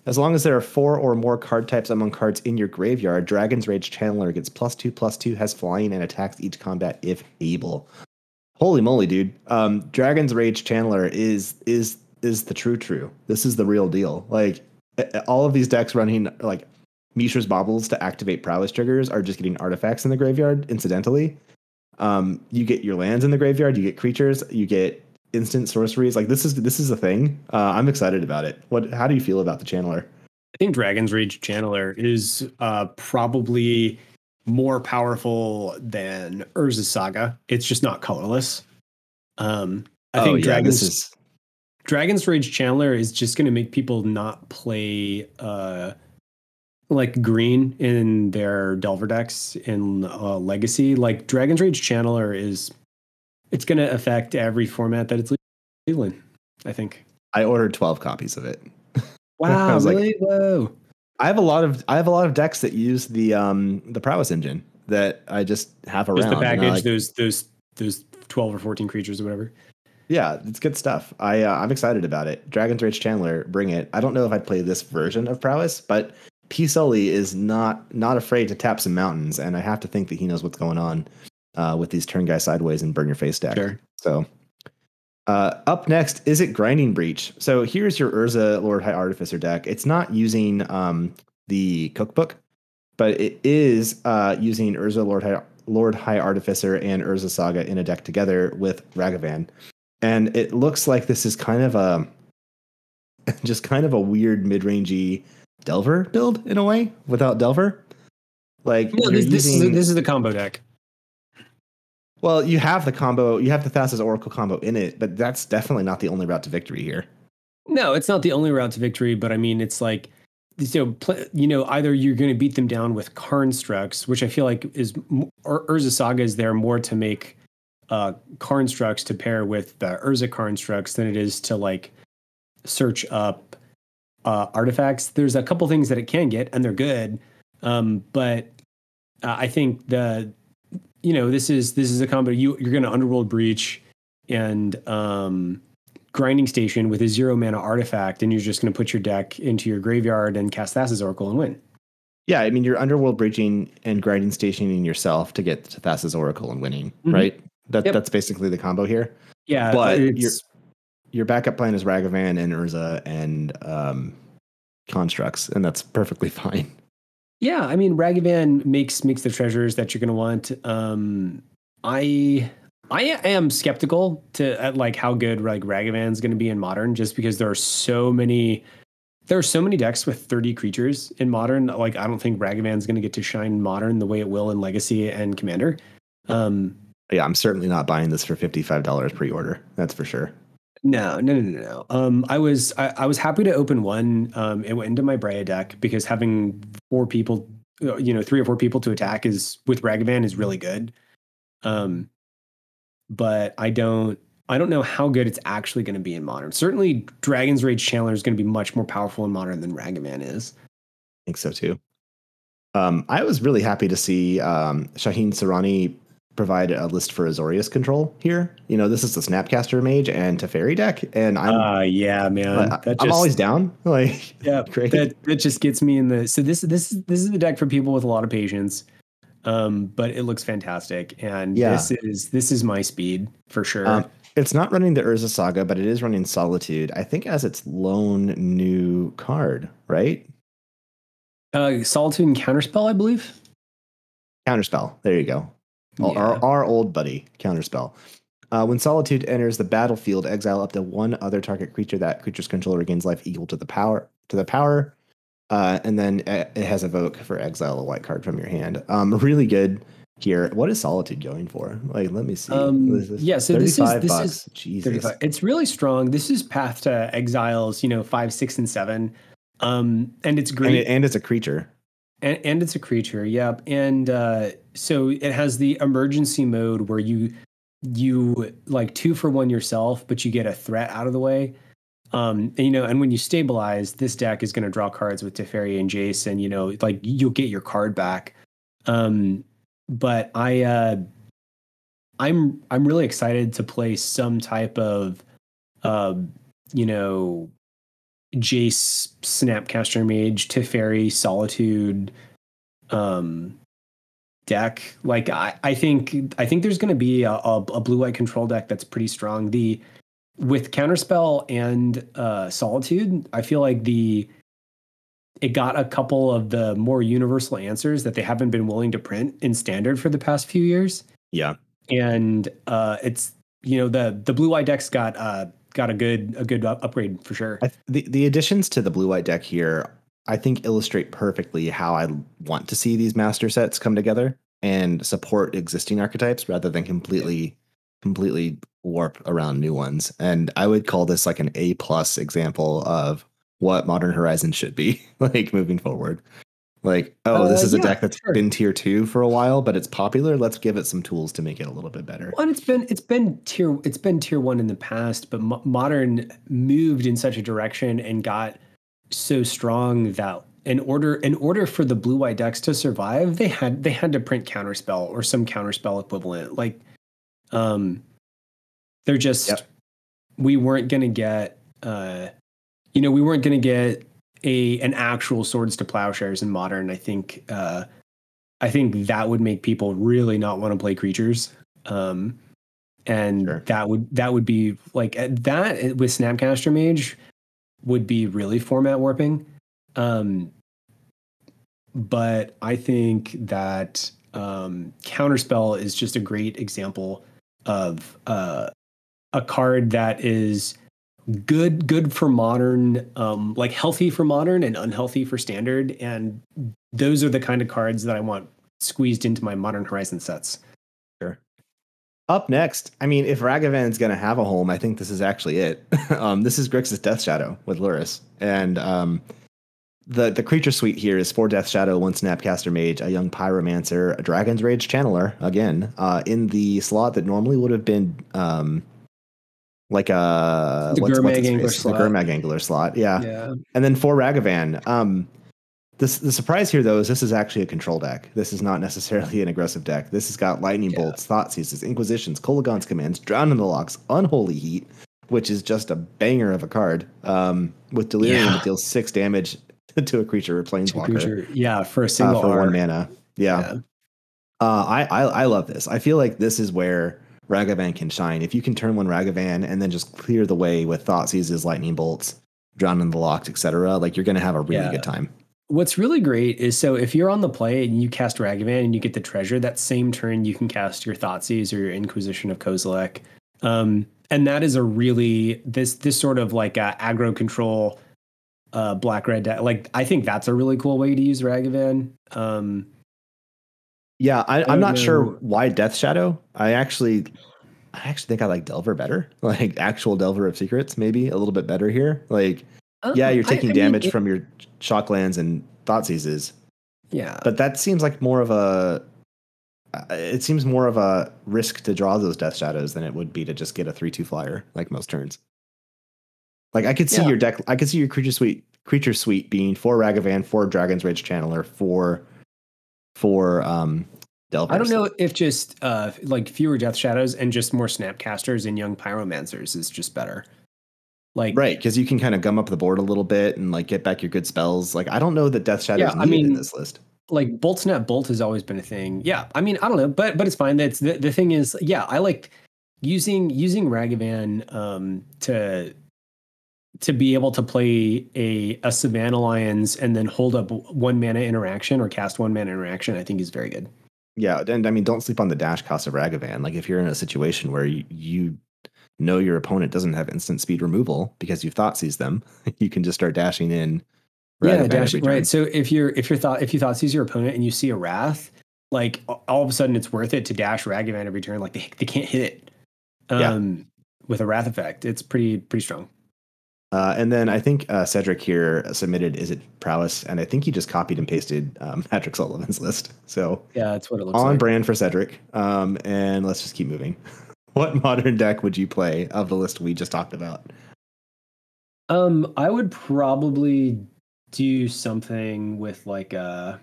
As long as there are 4 or more card types among cards in your graveyard, Dragon's Rage Channeler gets +2/+2, has flying, and attacks each combat if able. Holy moly, dude! Dragon's Rage Channeler is the true. This is the real deal. Like all of these decks running like Mishra's Baubles to activate prowess triggers are just getting artifacts in the graveyard. Incidentally, you get your lands in the graveyard, you get creatures, you get instant sorceries. Like this is a thing. I'm excited about it. How do you feel about the Channeler? I think Dragon's Rage Channeler is probably more powerful than Urza's Saga. It's just not colorless. I think Dragon's Rage Channeler is just going to make people not play like green in their Delver decks in Legacy. Like Dragon's Rage Channeler it's going to affect every format that it's legal in, I think. I ordered 12 copies of it. Wow, really? Whoa. I have a lot of decks that use the prowess engine that I just have around. Just the package, those 12 or 14 creatures or whatever. Yeah, it's good stuff. I'm excited about it. Dragon's Rage Channeler, bring it. I don't know if I'd play this version of prowess, but P. Sully is not afraid to tap some mountains, and I have to think that he knows what's going on with these Turn Guy Sideways and Burn Your Face deck. Sure. So up next, is it Grinding Breach? So here's your Urza Lord High Artificer deck. It's not using the cookbook, but it is using Urza Lord High Artificer and Urza Saga in a deck together with Ragavan. And it looks like this is kind of a weird mid-rangey Delver build in a way without Delver. Like this is the combo deck. Well, you have the combo, you have the Thassa's Oracle combo in it, but that's definitely not the only route to victory here. No, it's not the only route to victory, but I mean, it's like, either you're going to beat them down with Karnstructs, which I feel like Urza Saga is there more to make Karnstructs to pair with the Urza Karnstructs than it is to like search up artifacts. There's a couple things that it can get, and they're good, but I think this is a combo. You're going to Underworld Breach and Grinding Station with a 0 mana artifact, and you're just going to put your deck into your graveyard and cast Thassa's Oracle and win. Yeah, I mean, you're Underworld Breaching and Grinding Stationing yourself to get to Thassa's Oracle and winning, right? That's basically the combo here. Yeah, but your backup plan is Ragavan and Urza and Constructs, and that's perfectly fine. Yeah, I mean, Ragavan makes the treasures that you're going to want. I am skeptical at like how good like Ragavan's going to be in Modern, just because there are so many decks with 30 creatures in Modern. Like, I don't think Ragavan's going to get to shine in Modern the way it will in Legacy and Commander. Yeah, I'm certainly not buying this for $55 pre-order. That's for sure. No. I was happy to open one. It went into my Breya deck because having 4 people, 3 or 4 people to attack with Ragavan is really good. But I don't know how good it's actually going to be in Modern. Certainly, Dragon's Rage Channeler is going to be much more powerful in Modern than Ragavan is. I think so too. I was really happy to see Shaheen Sarani provide a list for Azorius control here. This is the Snapcaster Mage and Teferi deck, and I'm always down. Like, yeah, great. That just gets me in the. So this is the deck for people with a lot of patience. But it looks fantastic, and this is my speed for sure. It's not running the Urza Saga, but it is running Solitude. I think as its lone new card, right? Solitude and Counterspell, I believe. Counterspell. There you go. Yeah. Our old buddy, Counterspell. When Solitude enters the battlefield, exile up to one other target creature. That creature's controller regains life equal to the power. And then it has Evoke for exile a white card from your hand. Really good here. What is Solitude going for? Like, let me see. So this is Jesus. 35. It's really strong. This is Path to Exiles, 5, 6, and 7. And it's great. And it's a creature. And it's a creature, yep. And so it has the emergency mode where you like 2 for 1 yourself, but you get a threat out of the way. And when you stabilize, this deck is going to draw cards with Teferi and Jace, and like you'll get your card back. But I'm really excited to play some type of Jace, Snapcaster Mage, Teferi, Solitude deck. Like I think there's going to be a blue-white control deck that's pretty strong. With Counterspell and Solitude, I feel like it got a couple of the more universal answers that they haven't been willing to print in Standard for the past few years. Yeah, and it's the blue-white deck's got a good upgrade for sure. The additions to the blue-white deck here, I think, illustrate perfectly how I want to see these master sets come together and support existing archetypes rather than completely warp around new ones. And I would call this like an A+ example of what Modern Horizons should be like moving forward. Like, this is a deck that's been tier 2 for a while, but it's popular. Let's give it some tools to make it a little bit better. Well, and it's been tier 1 in the past, but Modern moved in such a direction and got so strong that in order for the blue-white decks to survive, they had to print Counterspell or some Counterspell equivalent. Like, they're just we weren't gonna get an actual Swords to Plowshares in Modern. I think that would make people really not want to play creatures. And sure. that would be like that with Snapcaster Mage would be really format warping. But I think that Counterspell is just a great example of a card that is good for Modern, like healthy for Modern and unhealthy for Standard, and those are the kind of cards that I want squeezed into my Modern Horizon sets. Sure. Up next, I mean, if Ragavan's going to have a home, I think this is actually it. This is Grixis Death Shadow with Lurrus, and the creature suite here is 4 Death Shadow, 1 Snapcaster Mage, a young Pyromancer, a Dragon's Rage Channeler, again, in the slot that normally would have been like the Gurmag Angler slot. Yeah. And then 4 Ragavan. The surprise here, though, is this is actually a control deck. This is not necessarily an aggressive deck. This has got Lightning Bolts, Thoughtseizes, Inquisitions, Kolaghan's Commands, Drown in the Locks, Unholy Heat, which is just a banger of a card. With Delirium, it deals 6 damage to a creature or Planeswalker. For a single for 1 mana. Yeah. I love this. I feel like this is where Ragavan can shine. If you can turn 1 Ragavan and then just clear the way with Thoughtseizes, Lightning Bolts, Drown in the Locks, etc., like you're going to have a really good time. What's really great is, so if you're on the play and you cast Ragavan and you get the treasure, that same turn you can cast your Thoughtseize or your Inquisition of Kozilek. And that is a really, this sort of like aggro control black-red deck. Like, I think that's a really cool way to use Ragavan. I'm not sure why Death Shadow. I actually think I like Delver better. Like actual Delver of Secrets, maybe a little bit better here. Like, you're taking damage from your Shocklands and Thoughtseizes. Yeah, but that seems like more of a. It seems more of a risk to draw those Death Shadows than it would be to just get a 3/2 flyer like most turns. Like I could see your deck. I could see your creature suite being 4 Ragavan, 4 Dragon's Rage Channeler, 4 Delvers. I don't know if just like fewer Death Shadows and just more Snapcasters and young Pyromancers is just better. Like, right, because you can kind of gum up the board a little bit and like get back your good spells. Like, I don't know that Death Shadow is needed in this list. Like Bolt Snap Bolt has always been a thing. Yeah, I mean, I don't know, but it's fine. That's the thing is, I like using Ragavan to be able to play a Savannah Lions and then hold up 1 mana interaction or cast 1 mana interaction. I think is very good. Yeah, and I mean, don't sleep on the dash cost of Ragavan. Like if you're in a situation where you know your opponent doesn't have instant speed removal because you've Thoughtseize them, you can just start dashing in. Dashing, right. So if you Thoughtseize your opponent and you see a Wrath, like all of a sudden it's worth it to dash Ragavan every turn. Like they can't hit it with a Wrath effect. It's pretty strong. And then I think Cedric here submitted Is It Prowess, and I think he just copied and pasted Patrick Sullivan's list. So yeah, that's what it looks like. On brand for Cedric. And let's just keep moving. What Modern deck would you play of the list we just talked about? I would probably do something with like it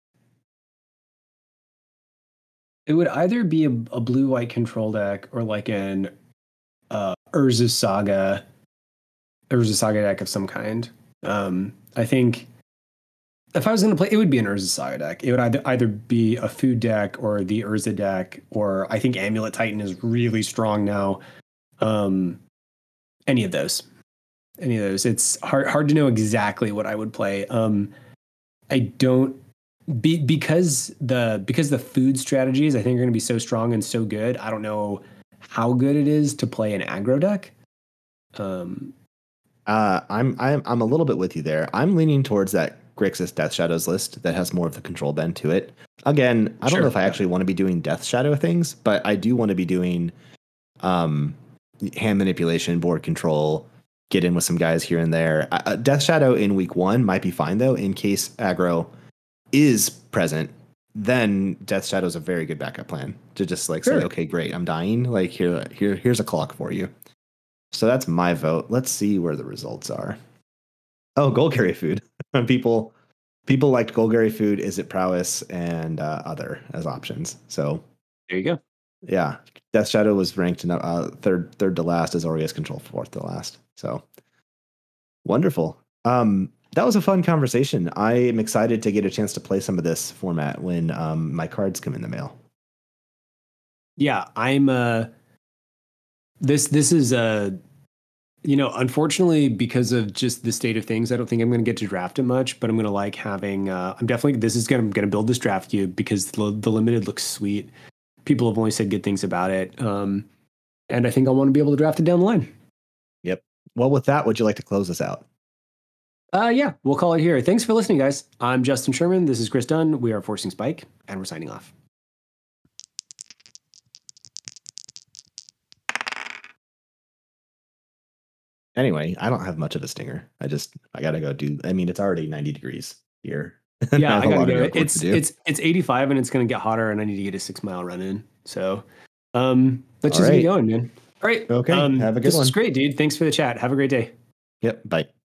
would either be a blue-white control deck or like an Urza's Saga Urza Saga deck of some kind. I think if I was going to play, it would be an Urza Saga deck. It would either be a food deck or the Urza deck, or I think Amulet Titan is really strong now. Any of those. It's hard to know exactly what I would play. I don't because the food strategies I think are going to be so strong and so good. I don't know how good it is to play an aggro deck. I'm a little bit with you there. I'm leaning towards that Grixis Death Shadows list that has more of the control bend to it. Again, I don't know if I actually want to be doing Death Shadow things, but I do want to be doing hand manipulation, board control, get in with some guys here and there. Death Shadow in week 1 might be fine though, in case aggro is present. Then Death Shadow is a very good backup plan to just like say, okay, great, I'm dying. Like here's a clock for you. So that's my vote. Let's see where the results are. Oh, Golgari Food. people liked Golgari Food, Is It Prowess, and other as options. So there you go. Yeah, Death Shadow was ranked in third to last, as Aureus Control fourth to last. So wonderful. That was a fun conversation. I am excited to get a chance to play some of this format when my cards come in the mail. Yeah, I'm. This is unfortunately, because of just the state of things, I don't think I'm going to get to draft it much. But I'm going to like having. I'm definitely. I'm going to build this draft cube because the limited looks sweet. People have only said good things about it, and I think I want to be able to draft it down the line. Yep. Well, with that, would you like to close us out? Yeah, we'll call it here. Thanks for listening, guys. I'm Justin Sherman. This is Chris Dunn. We are Forcing Spike, and we're signing off. Anyway, I don't have much of a stinger. I gotta go do. I mean, it's already 90 degrees here. Yeah, I gotta go. It's 85 and it's gonna get hotter, and I need to get a 6 mile run in. So, let's just get going, man. All right. Okay. Have a good one. This was great, dude. Thanks for the chat. Have a great day. Yep. Bye.